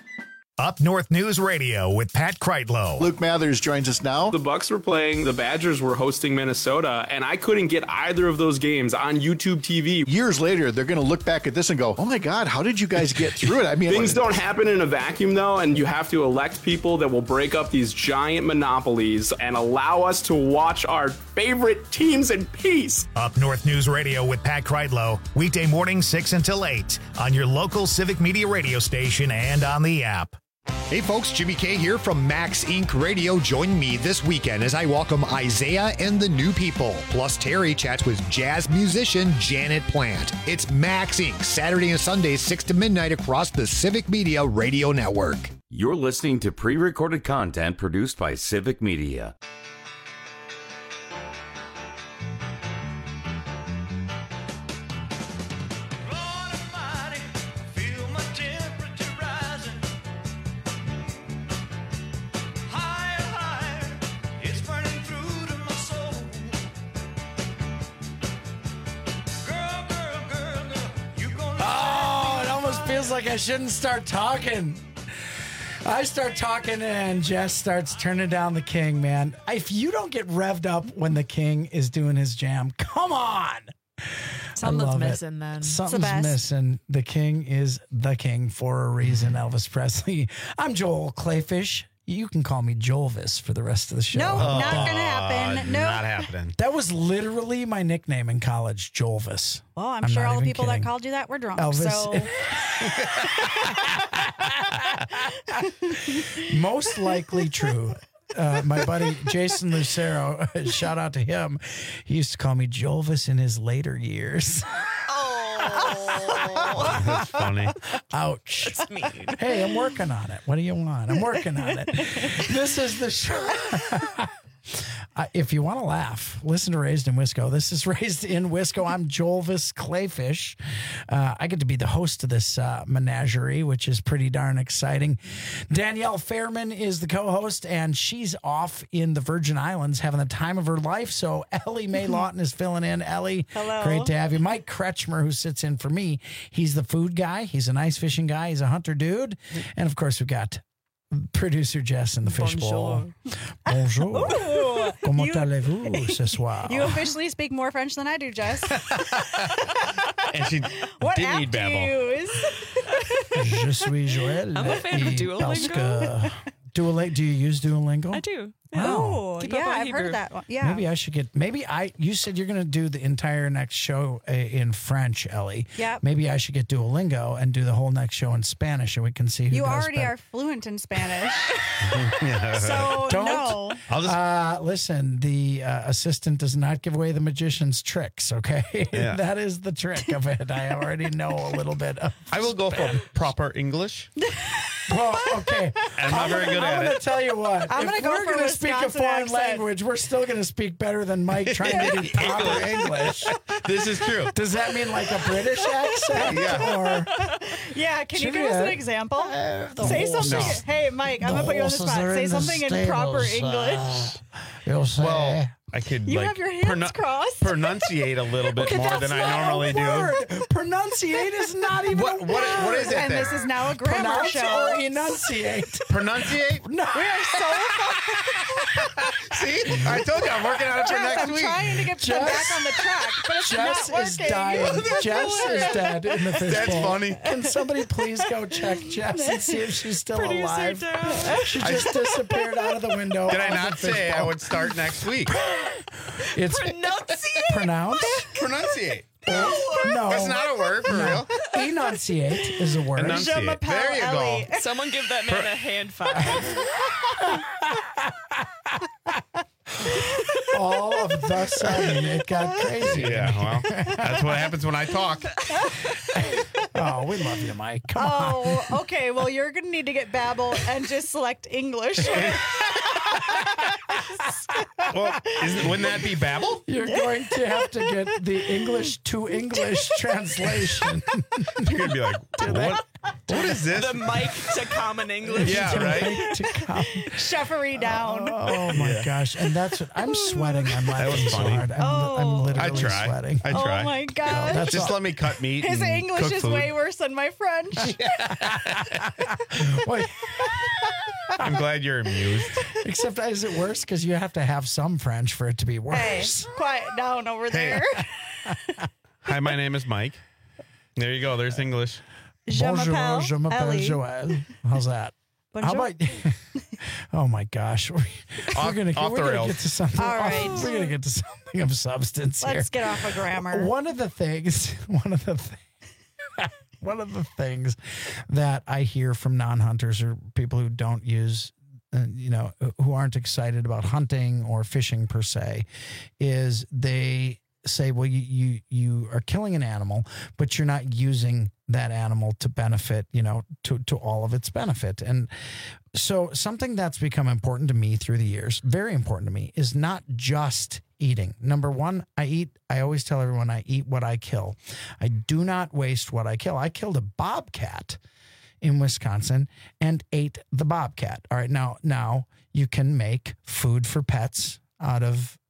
Up North News Radio with Pat Kreitlow. Luke Mathers joins us now. The Bucks were playing, the Badgers were hosting Minnesota, and I couldn't get either of those games on YouTube T V. Years later, they're going to look back at this and go, oh my God, how did you guys get through it? I mean, things don't happen in a vacuum, though, and you have to elect people that will break up these giant monopolies and allow us to watch our favorite teams in peace. Up North News Radio with Pat Kreitlow, weekday morning six until eight on your local Civic Media radio station and on the app. Hey folks, Jimmy K here from Max Incorporated. Radio. Join me this weekend as I welcome Isaiah and the New People. Plus Terry chats with jazz musician Janet Plant. It's Max Incorporated. Saturday and Sunday, six to midnight across the Civic Media Radio Network. You're listening to pre-recorded content produced by Civic Media. feels like I shouldn't start talking. I start talking and Jess starts turning down the King, man. If you don't get revved up when the King is doing his jam, come on. Something's missing then. Something's missing. The King is the King for a reason, Elvis Presley. I'm Joel Clayfish. You can call me Jolvis for the rest of the show. No, oh, not going to happen. No. Not happening. That was literally my nickname in college, Jolvis. Well, I'm, I'm sure not all the even people kidding. that called you that were drunk. Elvis. So Most likely true. Uh, my buddy Jason Lucero, shout out to him. He used to call me Jolvis in his later years. Oh, that's funny. Ouch. That's mean. Hey, I'm working on it. What do you want? I'm working on it. This is the show. Uh, if you want to laugh, listen to Raised in Wisco. This is Raised in Wisco. I'm Jolvis Clayfish. Uh, I get to be the host of this uh, menagerie, which is pretty darn exciting. Danielle Fairman is the co-host, and she's off in the Virgin Islands having the time of her life. So Ellie Mae Lawton is filling in. Ellie, hello. Great to have you. Mike Kretschmer, who sits in for me, he's the food guy. He's an ice fishing guy. He's a hunter dude. And, of course, we've got producer Jess in the fishbowl. Bonjour. Ooh, Comment you, allez-vous ce soir? you officially speak more French than I do, Jess. And she What didn't app need do you Babbel. use? Je suis Joël. I'm a fan of et Duolingo. parce que- Duolingo. Do you use Duolingo? I do. Oh, Keep yeah, up on I've Hebrew. heard of that one. Yeah. Maybe I should get. Maybe I. You said you're going to do the entire next show uh, in French, Ellie. Yep. Maybe I should get Duolingo and do the whole next show in Spanish, and we can see who You does already better. are fluent in Spanish. So, Don't. no. I'll just Uh, listen, the uh, assistant does not give away the magician's tricks, okay? Yeah. That is the trick of it. I already know a little bit of. I will go for proper English. Well, okay. I'm not very good I'm at going to it. tell you what. I'm if gonna go we're for gonna speak a Wisconsin foreign accent. language, we're still going to speak better than Mike trying to do proper English. This is true. Does that mean like a British accent? Yeah. Or Yeah, can you Should give we, us an uh, example? the Say horses- something. No. Hey, Mike, I'm the going to put you on the horses spot. are Say in the something in proper stables, uh, English. You'll say. Well, I could You like have your hands crossed. pronunciate a little bit Okay, more that's than I not normally a do. word. Pronunciate is not even What- a what- word. what is it And then? this is now a grammar Pronounce show. or enunciate? Pronunciate? No. We are so See? I told you I'm working on it for Jess, next I'm week. trying to get them Jess- back on the track, but it's Jess not is working. dying. Jess is dead in the fishbowl. That's funny. Can somebody please go check Jess and see if she's still Producer alive? down. She just disappeared out of the window. Did I of the not say I fishbowl. would start next week? It's Pronunciate. pronounced. Pronunciate. No, That's not a word for real. enunciate is a word. Enunciate. Je m'appelle There you Ellie. go. Someone give that man a hand five. All of the sudden, it got crazy. Yeah, well, that's what happens when I talk. Oh, we love you, Mike. Come on. Oh, okay. Well, you're going to need to get Babbel and just select English. Well, isn't, wouldn't that be Babbel? You're going to have to get the English to English translation. You're gonna be like, what? What is this? The mic to common English. Yeah, right. To come. Cheffery down. Oh my gosh! And that's what I'm sweating. I'm laughing was so funny. hard. I'm, Oh. I'm I literally try. sweating. I try. Oh my gosh. that's Just all. let me cut meat. His and English cook is food. way worse than my French. Wait, I'm glad you're amused. except is it worse because you have to have some French for it to be Hey, worse? quiet down over Hey. there. Hi, my name is Mike. There you go. There's English. Je Bonjour, m'appelle je m'appelle Ellie. Joël. How's that? How Bonjour. about? Oh my gosh, we're, Off- we're gonna, off we're the gonna rails. get to something. All right. We're gonna get to something of substance here. Let's get off of grammar. One of the things, one of the things, one of the things that I hear from non-hunters or people who don't use, uh, you know, who aren't excited about hunting or fishing per se, is they say, well, you you you are killing an animal, but you're not using that animal to benefit, you know, to to all of its benefit. And so something that's become important to me through the years, very important to me, is not just eating. Number one, I eat, I always tell everyone I eat what I kill. I do not waste what I kill. I killed a bobcat in Wisconsin and ate the bobcat. All right, now now you can make food for pets out of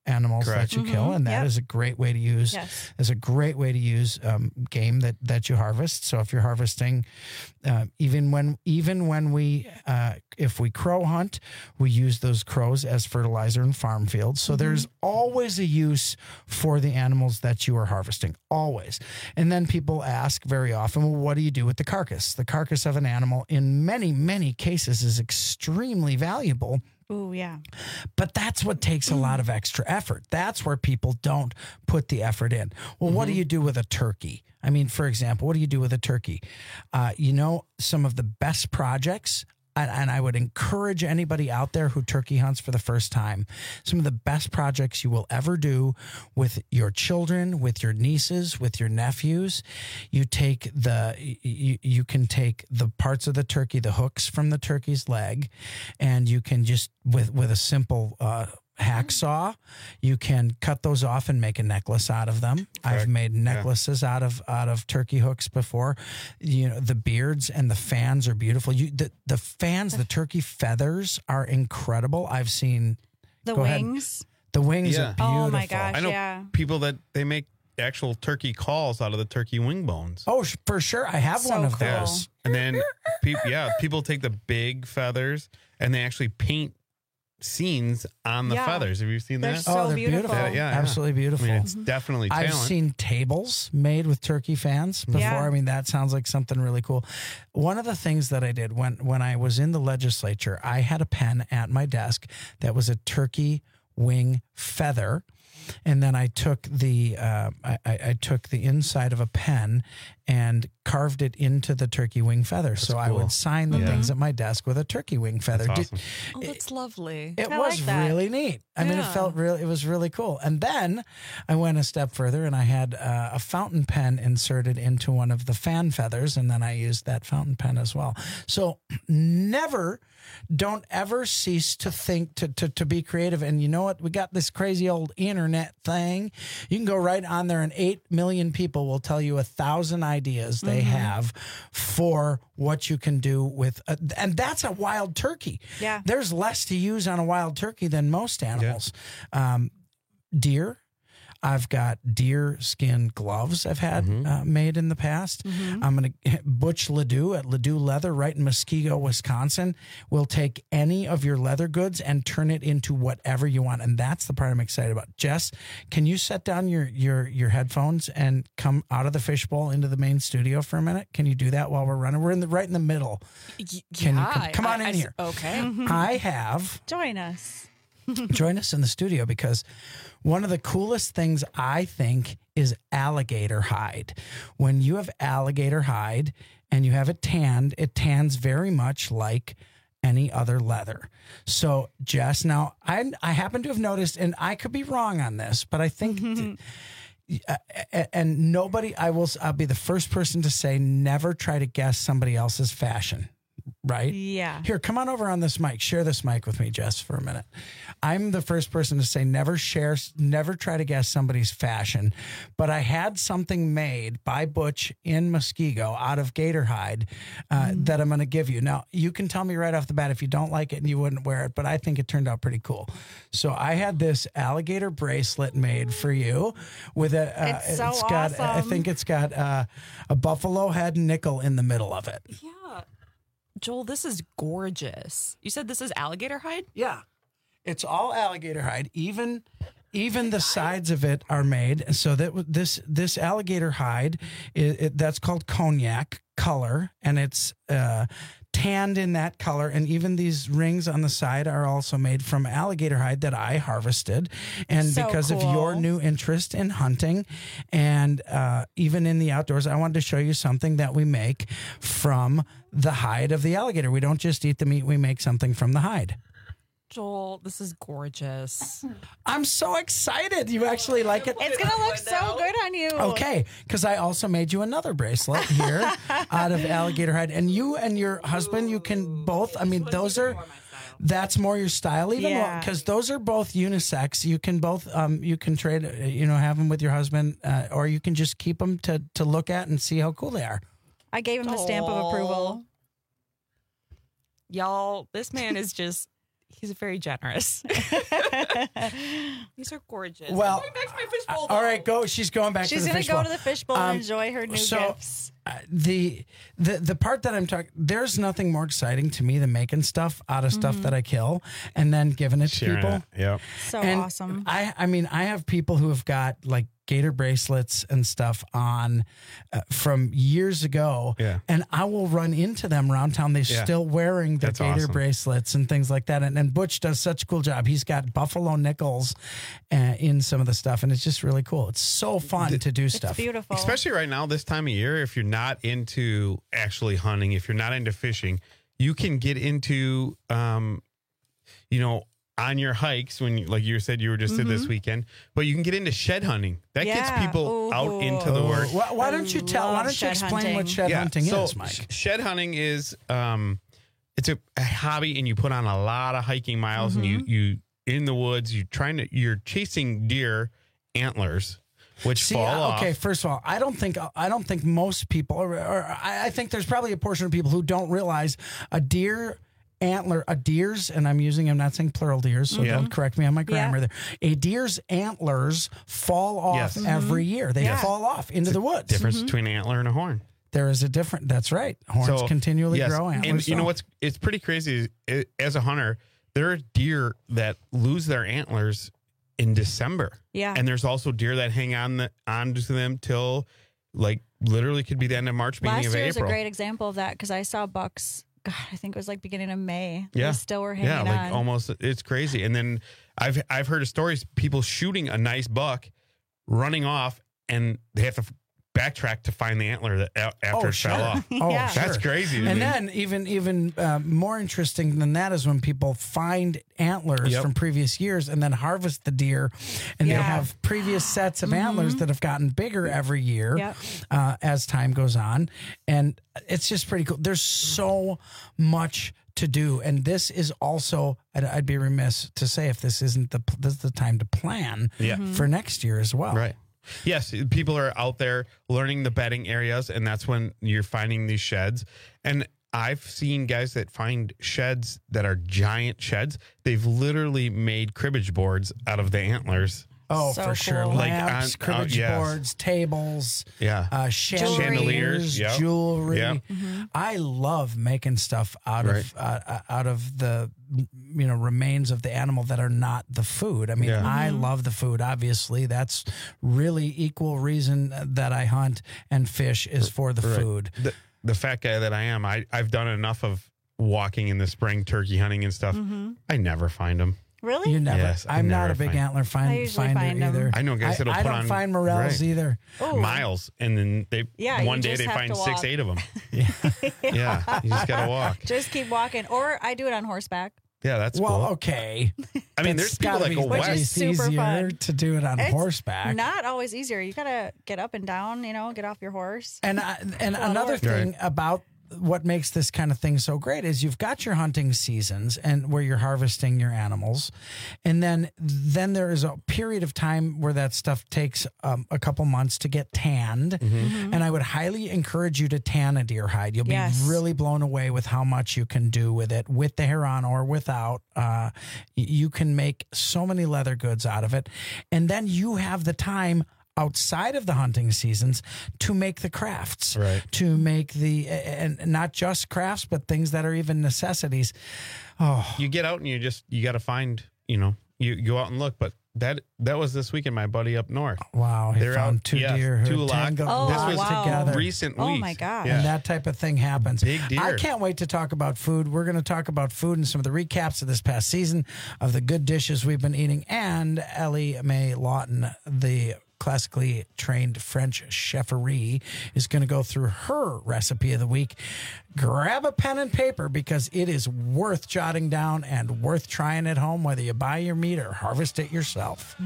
animals Correct. that you Mhm. kill, and that is Yep. a great way to use. Yes. Is a great way to use um, game that that you harvest. So if you're harvesting, uh, even when even when we uh, if we crow hunt, we use those crows as fertilizer in farm fields. So there's always a use for the animals that you are harvesting, always. And then people ask very often, well, what do you do with the carcass? The carcass of an animal, in many many cases, is extremely valuable. Ooh, yeah. But that's what takes a lot of extra effort. That's where people don't put the effort in. Well, what do you do with a turkey? I mean, for example, what do you do with a turkey? Uh, you know, some of the best projects, and, and I would encourage anybody out there who turkey hunts for the first time, some of the best projects you will ever do with your children, with your nieces, with your nephews. You take the, you, you can take the parts of the turkey, the hooks from the turkey's leg, and you can just, with, with a simple, uh, hacksaw, you can cut those off and make a necklace out of them. Correct. I've made necklaces yeah. out of out of turkey hooks before. You know, the beards and the fans are beautiful. You the, the fans, the turkey feathers are incredible. I've seen The go wings. Ahead. The wings Yeah. are beautiful. Oh my gosh, I know yeah. people that they make actual turkey calls out of the turkey wing bones. Oh, sh- for sure. I have So one of cool. those. And then, pe- yeah, people take the big feathers and they actually paint scenes on the Yeah. feathers. Have you seen They're that? so oh, they're beautiful. beautiful. Yeah, yeah, yeah. Absolutely beautiful. I mean, it's definitely talent. I've seen tables made with turkey fans before. Yeah. I mean, that sounds like something really cool. One of the things that I did when when I was in the legislature, I had a pen at my desk that was a turkey wing feather. And then I took the uh, I, I took the inside of a pen and carved it into the turkey wing feather. That's so I cool. would sign the Yeah. things at my desk with a turkey wing feather. That's Did- awesome. Oh, that's lovely. it I was like that. really neat. I mean, it Yeah. felt real. It was really cool. And then I went a step further, and I had uh, a fountain pen inserted into one of the fan feathers, and then I used that fountain pen as well. So never, don't ever cease to think to to to be creative. And you know what? We got this crazy old internet thing. You can go right on there, and eight million people will tell you a thousand ideas they Mm-hmm. have for what you can do with, a, and that's a wild turkey. Yeah. There's less to use on a wild turkey than most animals. Um, deer. I've got deer skin gloves I've had Mm-hmm. uh, made in the past. I'm going to, Butch Ledoux at Ledoux Leather right in Muskego, Wisconsin, will take any of your leather goods and turn it into whatever you want. And that's the part I'm excited about. Jess, can you set down your, your, your headphones and come out of the fishbowl into the main studio for a minute? Can you do that while we're running? We're in the right in the middle. Y- Can you yeah, come, come I- on I in s- here? Okay. I have Join us. join us in the studio because one of the coolest things I think is alligator hide. When you have alligator hide and you have it tanned, it tans very much like any other leather. So, Jess, now I I happen to have noticed, and I could be wrong on this, but I think. Uh, and nobody, I will. I'll be the first person to say, never try to guess somebody else's fashion. Right? Yeah. Here, come on over on this mic. Share this mic with me, Jess, for a minute. I'm the first person to say never share, never try to guess somebody's fashion. But I had something made by Butch in Muskego out of gator hide uh, mm. that I'm going to give you. Now, you can tell me right off the bat if you don't like it and you wouldn't wear it, but I think it turned out pretty cool. So I had this alligator bracelet made for you with a. Uh, it's so it's got, awesome. I think it's got uh, a buffalo head nickel in the middle of it. Yeah. Joel, this is gorgeous. You said this is alligator hide? Yeah. It's all alligator hide. Even even the sides of it are made so that this this alligator hide it, it, that's called cognac color, and it's uh, tanned in that color. And even these rings on the side are also made from alligator hide that I harvested. And So because cool. of your new interest in hunting and uh, even in the outdoors, I wanted to show you something that we make from the hide of the alligator. We don't just eat the meat; we make something from the hide. Joel, this is gorgeous. I'm so excited. You actually like it? It's going to look so good on you. Okay, because I also made you another bracelet here out of alligator hide. And you and your husband, you can both, I mean, those are, that's more your style even? Yeah. Because those are both unisex. You can both, um, you can trade, uh, you know, have them with your husband, uh, or you can just keep them to, to look at and see how cool they are. I gave him the stamp of approval. Y'all, this man is just, He's very generous. These are gorgeous. Well, I'm going back to my fishbowl. all right, go. She's going back She's to the gonna fishbowl. go to the fishbowl Um, and enjoy her new so, gifts. Uh, the the the part that I'm talking, there's nothing more exciting to me than making stuff out of stuff Mhm. that I kill and then giving it to Sharing people. it, yep. So And awesome. I I mean, I have people who have got like gator bracelets and stuff on uh, from years ago, Yeah. and I will run into them around town. They're Yeah. still wearing their That's gator awesome. bracelets and things like that. And, and Butch does such a cool job. He's got buffalo nickels uh, in some of the stuff, and it's just really cool. It's so fun to do stuff. beautiful. Especially right now, this time of year, if you're not into actually hunting, if you're not into fishing, you can get into, um, you know, on your hikes when, you, like you said, you were just did this Mhm. weekend, but you can get into shed hunting. That Yeah. gets people out Ooh. into the work. Why, why don't you tell? Why don't you explain what shed Yeah, hunting so is, Mike? sh- Shed hunting is um, it's a, a hobby, and you put on a lot of hiking miles, and you Mm-hmm. you in the woods. You trying to you're chasing deer antlers, which See, fall uh, off. okay. First of all, I don't think I don't think most people, or, or I I think there's probably a portion of people who don't realize a deer antler, a deer's, and I'm using, I'm not saying plural deers, so Yeah. don't correct me on my Yeah. grammar there. A deer's antlers fall off Yes. Mhm. every year. They Yes. fall off into the woods. Difference between an antler and a horn. There is a different. That's right. Horns So, continually yes, grow antlers. And you know so- what's it's pretty crazy is, as a hunter, there are deer that lose their antlers in December. Yeah. And there's also deer that hang on the onto them till like literally could be the end of March, beginning Last of year was a April. great example of that because I saw bucks. God, I think it was like beginning of May. Yeah. They still were hanging yeah, like on. almost it's crazy. And then I've I've heard of stories people shooting a nice buck, running off, and they have to f- backtrack to find the antler that a- after Oh, it fell sure. off. Oh, That's sure. crazy. to And me. then even even uh, more interesting than that is when people find antlers Yep. from previous years and then harvest the deer, and Yeah. they have previous sets of antlers that have gotten bigger every year Yep. uh, as time goes on, and it's just pretty cool. There's so much to do, and this is also. I'd, I'd be remiss to say if this isn't the this is the time to plan Yeah. for next year as well. Right. Yes, people are out there learning the bedding areas, and that's when you're finding these sheds. And I've seen guys that find sheds that are giant sheds. They've literally made cribbage boards out of the antlers. Oh, So for sure. cool. Like Lamps, on- cribbage uh, yes. boards, tables, Yeah. uh, Jewelry. chandeliers, Yep. jewelry. Yep. I love making stuff out Right. of uh, uh, out of the you know remains of the animal that are not the food. I mean, Yeah. I love the food. Obviously, that's really equal reason that I hunt and fish is for the Right. food. The, the fat guy that I am, I, I've done enough of walking in the spring, turkey hunting and stuff. I never find them. Really? You never. Yes, I I'm not never a big find- antler I find, usually finder find 'em. either. I know guys I, that'll I put don't on find morels right, either. Oh. miles, and then they Yeah, you one day just they have find to six, walk. eight of them. Yeah, you just gotta walk. Just keep walking. Or I do it on horseback. Yeah, that's Well, cool. okay. I mean, That's there's people gotta that be go Which west. is super easier fun. to do it on It's horseback. Not always easier. You gotta get up and down, you know, get off your horse. And I, and a lot of another work. thing Right. about what makes this kind of thing so great is you've got your hunting seasons and where you're harvesting your animals, and then then there is a period of time where that stuff takes um, a couple months to get tanned. Mm-hmm. And I would highly encourage you to tan a deer hide. You'll Yes. be really blown away with how much you can do with it, with the hair on or without. Uh, y- you can make so many leather goods out of it, and then you have the time outside of the hunting seasons to make the crafts, Right. to make the, and not just crafts, but things that are even necessities. Oh, You get out and you just you got to find. You know, you go out and look, but. That that was this weekend, my buddy up north. wow. He They're found out- two yeah, deer who two had lock- tangled Oh, this was wow. together. recent Oh weeks. my gosh. Yeah. And that type of thing happens. Big deer. I can't wait to talk about food. We're going to talk about food and some of the recaps of this past season, of the good dishes we've been eating. And Ellie Mae Lawton, the classically trained French chefferie, is going to go through her recipe of the week. Grab a pen and paper because it is worth jotting down and worth trying at home, whether you buy your meat or harvest it yourself.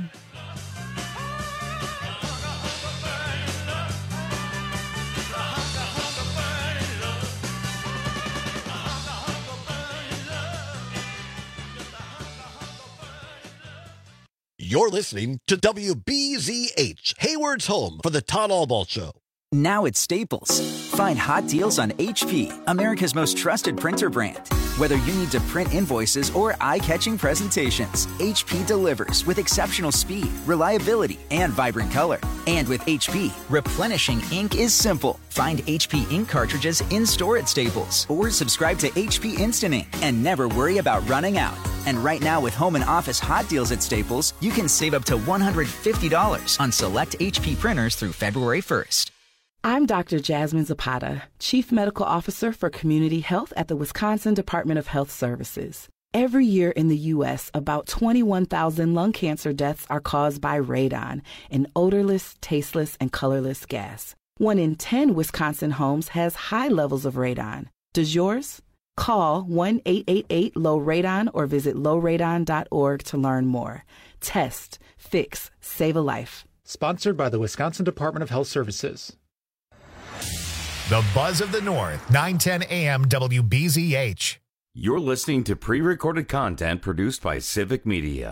You're listening to W B Z H, Hayward's home for the Todd Albaugh Show. Now at Staples. Find hot deals on H P, America's most trusted printer brand. Whether you need to print invoices or eye-catching presentations, H P delivers with exceptional speed, reliability, and vibrant color. And with H P, replenishing ink is simple. Find H P ink cartridges in-store at Staples or subscribe to H P Instant Ink and never worry about running out. And right now with home and office hot deals at Staples, you can save up to one hundred fifty dollars on select H P printers through February first. I'm Doctor Jasmine Zapata, Chief Medical Officer for Community Health at the Wisconsin Department of Health Services. Every year in the U S, about twenty-one thousand lung cancer deaths are caused by radon, an odorless, tasteless, and colorless gas. One in ten Wisconsin homes has high levels of radon. Does yours? Call one eight eight eight low radon or visit low radon dot org to learn more. Test, fix, save a life. Sponsored by the Wisconsin Department of Health Services. The Buzz of the North, nine ten A M W B Z H. You're listening to pre-recorded content produced by Civic Media.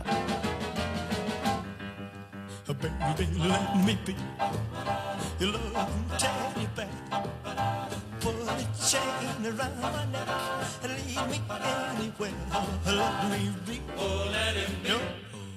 Baby, let me be your loving teddy bear. Put a chain around my neck and lead me anywhere. Let me be. Oh, let him be. No.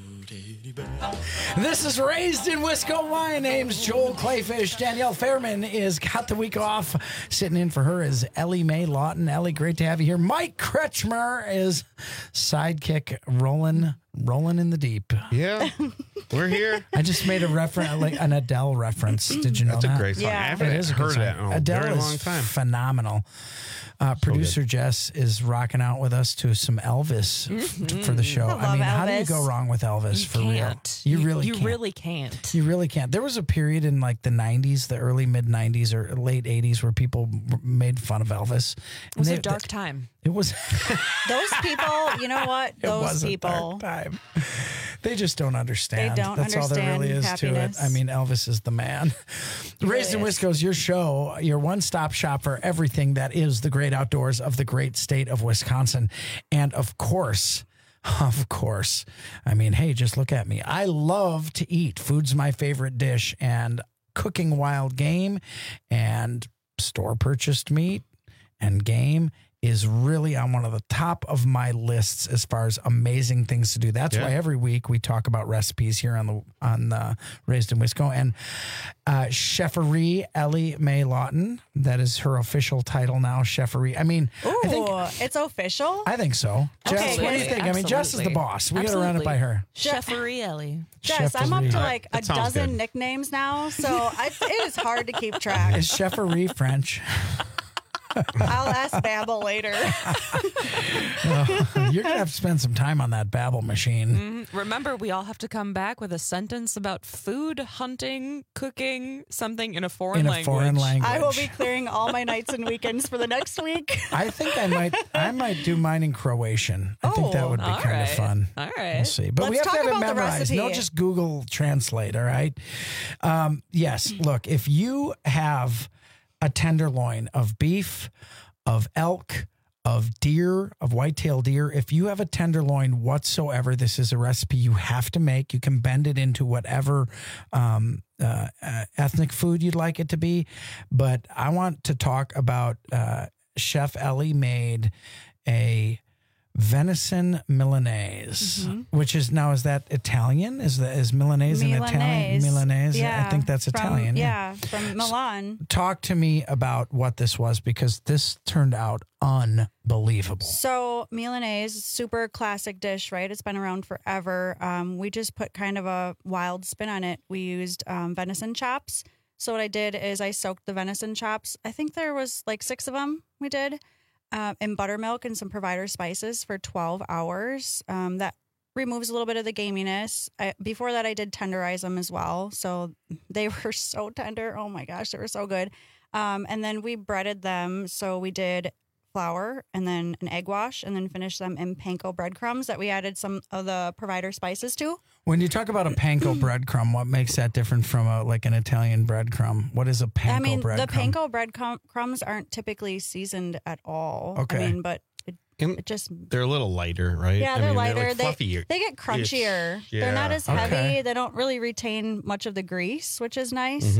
This is Raised in Wisco. My name's Joel Clayfish. Danielle Fairman is got the week off. Sitting in for her is Ellie Mae Lawton. Ellie, great to have you here. Mike Kretschmer is sidekick rolling rolling in the deep. Yeah, we're here. I just made a reference, like an Adele reference. Did you know That's that? a great song. Yeah. I haven't It is a heard good that song. in a Adele very is long time. phenomenal. Uh, producer Jess is rocking out with us to some Elvis Mm-hmm. f- for the show. I I, love mean, how do you Elvis. go wrong with Elvis You for can't. real? You You- really you can't. really can't. You really can't. There was a period in like the nineties, the early mid nineties or late eighties where people m- made fun of Elvis. It was And a they- dark they- time. It was. Those people, you know what? It Those was a people. dark time. They just don't understand. They don't That's all there understand really is happiness. to it. I mean, Elvis is the man. Raised in Wisco is your show, your one-stop shop for everything that is the great outdoors of the great state of Wisconsin. And of course, of course, I mean, hey, just look at me. I love to eat. Food's my favorite dish, and cooking wild game and store purchased meat and game is really on one of the top of my lists as far as amazing things to do. That's Yeah. why every week we talk about recipes here on the on the Raised in Wisco. And uh, Cheferie Ellie Mae Lawton, that is her official title now, Cheferie. I mean, Ooh, I think it's official. I think so. Jess, what do you Absolutely, think? I mean, Jess is the absolutely. boss. We got to run it by her. Cheferie Ellie. Jess, I'm up to Cheferie. like a That sounds dozen good. nicknames now, so I, it is hard to keep track. Is Cheferie French? I'll ask Babel later. Oh, you're gonna have to spend some time on that Babel machine. Mhm. Remember, we all have to come back with a sentence about food, hunting, cooking, something in a foreign In a language. foreign language. I will be clearing all my nights and weekends for the next week. I think I might I might do mine in Croatian. I think that would be all kind right. of fun. All right. We'll see. But we Let's have to talk have it about the memorized. recipe. No just Google Translate, all right? Um, yes, look, if you have a tenderloin of beef, of elk, of deer, of whitetail deer, if you have a tenderloin whatsoever, this is a recipe you have to make. You can bend it into whatever um, uh, uh, ethnic food you'd like it to be. But I want to talk about uh, Chef Ellie made a venison Milanese, Mm-hmm. which is now, is that Italian? Is that is Milanese, an Italian? Milanese? Yeah, I think that's from- Italian. Yeah, from Milan. Talk to me about what this was, because this turned out unbelievable. So Milanese, super classic dish, right? It's been around forever. Um, we just put kind of a wild spin on it. We used um, venison chops. So what I did is I soaked the venison chops. I think there was like six of them we did uh, in buttermilk and some provider spices for twelve hours. Um, that removes a little bit of the gaminess. I, before that, I did tenderize them as well. So they were so tender. Oh my gosh, they were so good. Um, and then we breaded them. So we did flour and then an egg wash and then finished them in panko breadcrumbs that we added some of the provider spices to. When you talk about a panko breadcrumb, what makes that different from a like an Italian breadcrumb? What is a panko I mean, breadcrumb? the panko breadcrumbs aren't typically seasoned at all. Okay. I mean, but it, it just They're a little lighter, right? yeah, I they're mean, lighter. like they fluffier. they get crunchier. Yeah. They're not as heavy. Okay. They don't really retain much of the grease, which is nice. Mhm.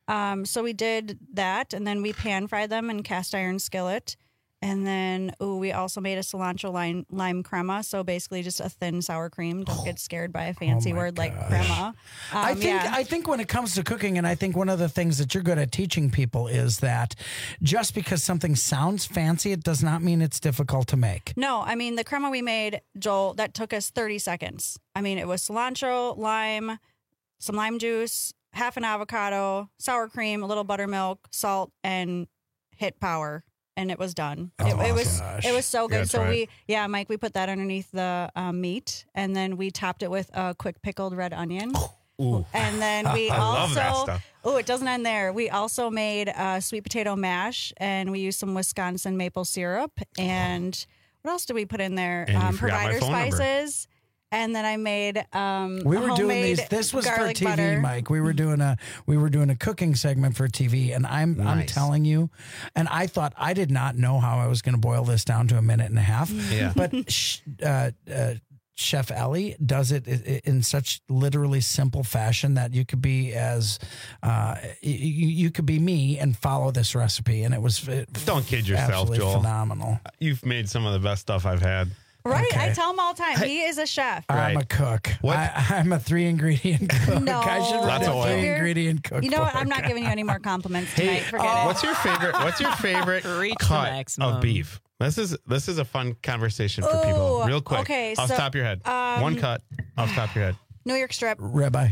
Um, so we did that, and then we pan fried them in cast iron skillet. And then, ooh, we also made a cilantro lime, lime crema. So basically just a thin sour cream. Don't get scared by a fancy Oh, word like crema. Um, I think yeah. I think when it comes to cooking, and I think one of the things that you're good at teaching people is that just because something sounds fancy, it does not mean it's difficult to make. No, I mean, the crema we made, Joel, that took us thirty seconds. I mean, it was cilantro, lime, some lime juice, half an avocado, sour cream, a little buttermilk, salt, and hit power. And it was done. Oh, it, it was gosh. it was so good. That's So right. we yeah, Mike, we put that underneath the um, meat, and then we topped it with a quick pickled red onion. Ooh. And then we I love that also stuff. oh, it doesn't end there. We also made uh, sweet potato mash, and we used some Wisconsin maple syrup. And what else did we put in there? And you Um, forgot my provider phone number. spices. And then I made um, We were doing homemade these. This was for garlic T V, butter. Mike. We were doing a we were doing a cooking segment for T V, and I'm I'm Nice. telling you, and I thought I did not know how I was going to boil this down to a minute and a half. Yeah. But sh- uh, uh, Chef Ellie does it i- i- in such literally simple fashion that you could be as uh, you, you could be me and follow this recipe, and it was it, Don't kid yourself, absolutely Joel. phenomenal. You've made some of the best stuff I've had. Right, Okay. I tell him all the time. He is a chef. I'm a cook. What? I, I'm a three ingredient cook. No. I should write Lots a of oil. three Figure- ingredient cookbook. You know what? I'm not giving you any more compliments tonight. Hey, Forget oh, it. what's your favorite? What's your favorite Reach the cut maximum. of beef? This is this is a fun conversation for Ooh, people. Real quick, okay, off so, the top of your head, um, one cut off the top of your head. New York strip. Ribeye.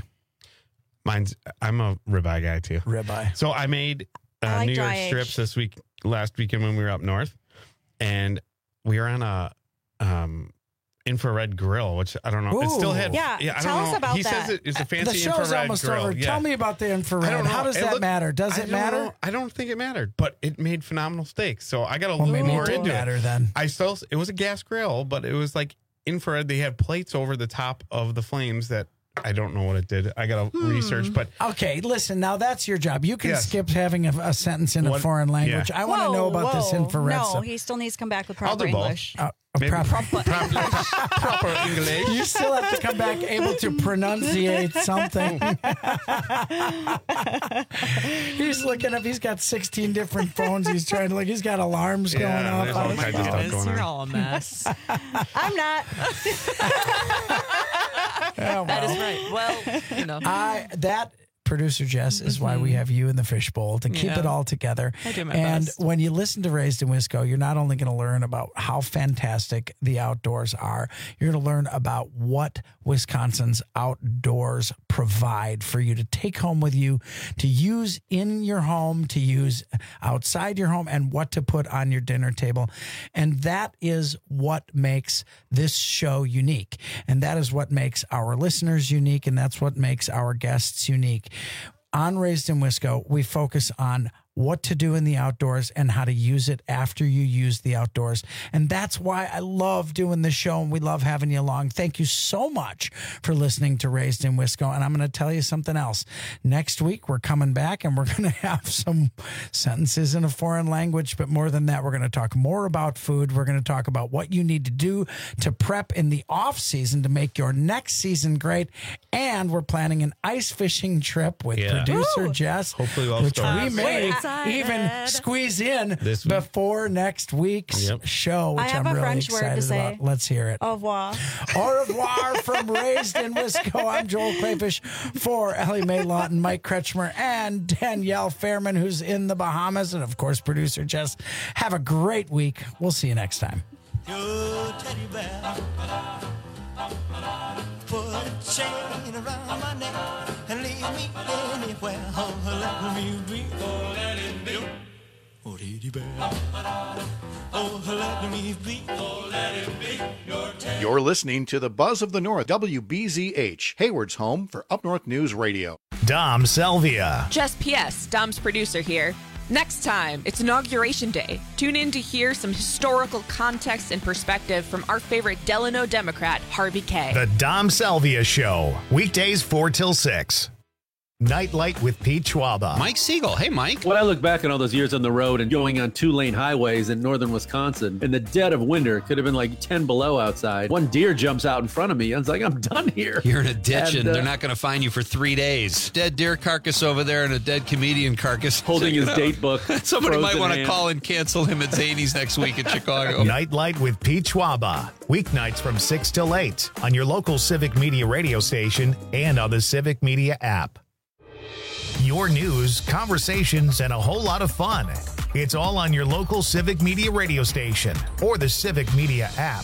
Mine's I'm a ribeye guy too. Ribeye. So I made uh, I like New York dry strips aged. this week, last weekend when we were up north, and we were on a um, infrared grill, which I don't know. It still Ooh. had. Yeah, I don't tell us know. about he that. says it is a fancy The show's infrared almost grill. over. Yeah. Tell me about the I infrared. don't know. How does It that looked- matter? Does I it don't matter? know. I don't think it mattered, but it made phenomenal steaks. So I got a Well, little maybe more it did into matter it. then. I still. It was a gas grill, but it was like infrared. They had plates over the top of the flames that I don't know what it did. I got to Hmm. research, but Okay, listen. Now that's your job. You can Yes. skip having a, a sentence in a What- foreign language. yeah. I want to know about this whoa. infrared No, stuff. he still needs to come back with I'll proper do both. English. Uh, maybe proper- proper, proper English. You still have to come back able to pronunciate something. He's looking up. He's got sixteen different phones. He's trying to look. He's got alarms Yeah, going off. there's on all his kinds of phone. stuff Goodness, going you're on. all a mess. I'm not. Oh, That well. is right. Well, you know. I that producer Jess is why we have you in the fishbowl to keep Yeah. it all together. I do my and best. when you listen to Raised in Wisco, you're not only going to learn about how fantastic the outdoors are, you're going to learn about what Wisconsin's outdoors provide for you to take home with you, to use in your home, to use outside your home, and what to put on your dinner table. And that is what makes this show unique. And that is what makes our listeners unique. And that's what makes our guests unique. On Raised in Wisco, we focus on what to do in the outdoors and how to use it after you use the outdoors. And that's why I love doing this show, and we love having you along. Thank you so much for listening to Raised in Wisco. And I'm going to tell you something else. Next week, we're coming back and we're going to have some sentences in a foreign language. But more than that, we're going to talk more about food. We're going to talk about what you need to do to prep in the off season to make your next season great. And we're planning an ice fishing trip with Yeah. producer Woo! Jess, Hopefully we'll have which we stories. may Excited. even squeeze in This week. before next week's Yep. show, which I have I'm a really French word to excited say. about. Let's hear it. Au revoir. Au revoir from Raised in Wisco. I'm Joel Clayfish for Ellie Mae Lawton, Mike Kretschmer, and Danielle Fairman, who's in the Bahamas, and of course, producer Jess. Have a great week. We'll see you next time. Your teddy bear, put a chain around my neck and leave me anywhere. Oh, let me be, oh, let it be. Oh, teddy bear, oh, let me be, oh, let it be. Your teddy You're listening to the Buzz of the North, W B Z H, Hayward's home for Up North News Radio. Dom Selvia. Just P S. Dom's producer here. Next time, it's Inauguration Day. Tune in to hear some historical context and perspective from our favorite Delano Democrat, Harvey Kaye. The Dom Selvia Show. Weekdays four till six. Nightlight with Pete Schwaba. Mike Siegel. Hey, Mike. When I look back on all those years on the road and going on two-lane highways in northern Wisconsin, in the dead of winter, it could have been like ten below outside. One deer jumps out in front of me. I was like, I'm done here. You're in a ditch, and, and uh, they're not going to find you for three days. Dead deer carcass over there and a dead comedian carcass. Holding his date book. Somebody might want to call and cancel him at Zany's next week in Chicago. Nightlight with Pete Schwaba. Weeknights from six till eight on your local Civic Media radio station and on the Civic Media app. Your news, conversations, and a whole lot of fun. It's all on your local Civic Media radio station or the Civic Media app.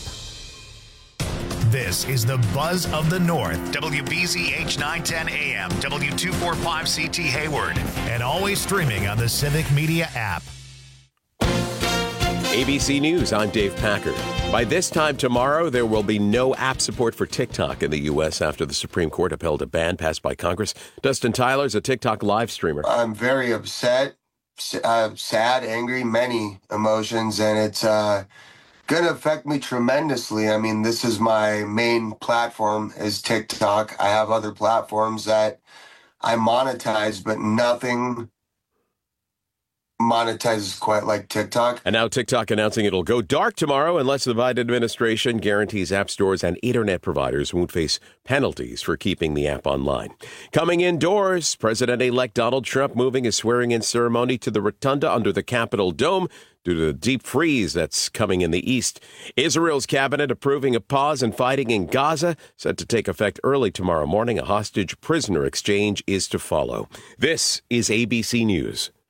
This is the Buzz of the North. W B Z H nine ten A M, W two forty-five C T Hayward, and always streaming on the Civic Media app. A B C News, I'm Dave Packard. By this time tomorrow, there will be no app support for TikTok in the U S after the Supreme Court upheld a ban passed by Congress. Dustin Tyler's a TikTok live streamer. I'm very upset, uh, sad, angry, many emotions, and it's uh, going to affect me tremendously. I mean, this is my main platform is TikTok. I have other platforms that I monetize, but nothing monetizes quite like TikTok. And now TikTok announcing it'll go dark tomorrow unless the Biden administration guarantees app stores and internet providers won't face penalties for keeping the app online. Coming indoors, President-elect Donald Trump moving his swearing-in ceremony to the rotunda under the Capitol dome due to the deep freeze that's coming in the east. Israel's cabinet approving a pause in fighting in Gaza, set to take effect early tomorrow morning. A hostage prisoner exchange is to follow. This is A B C News.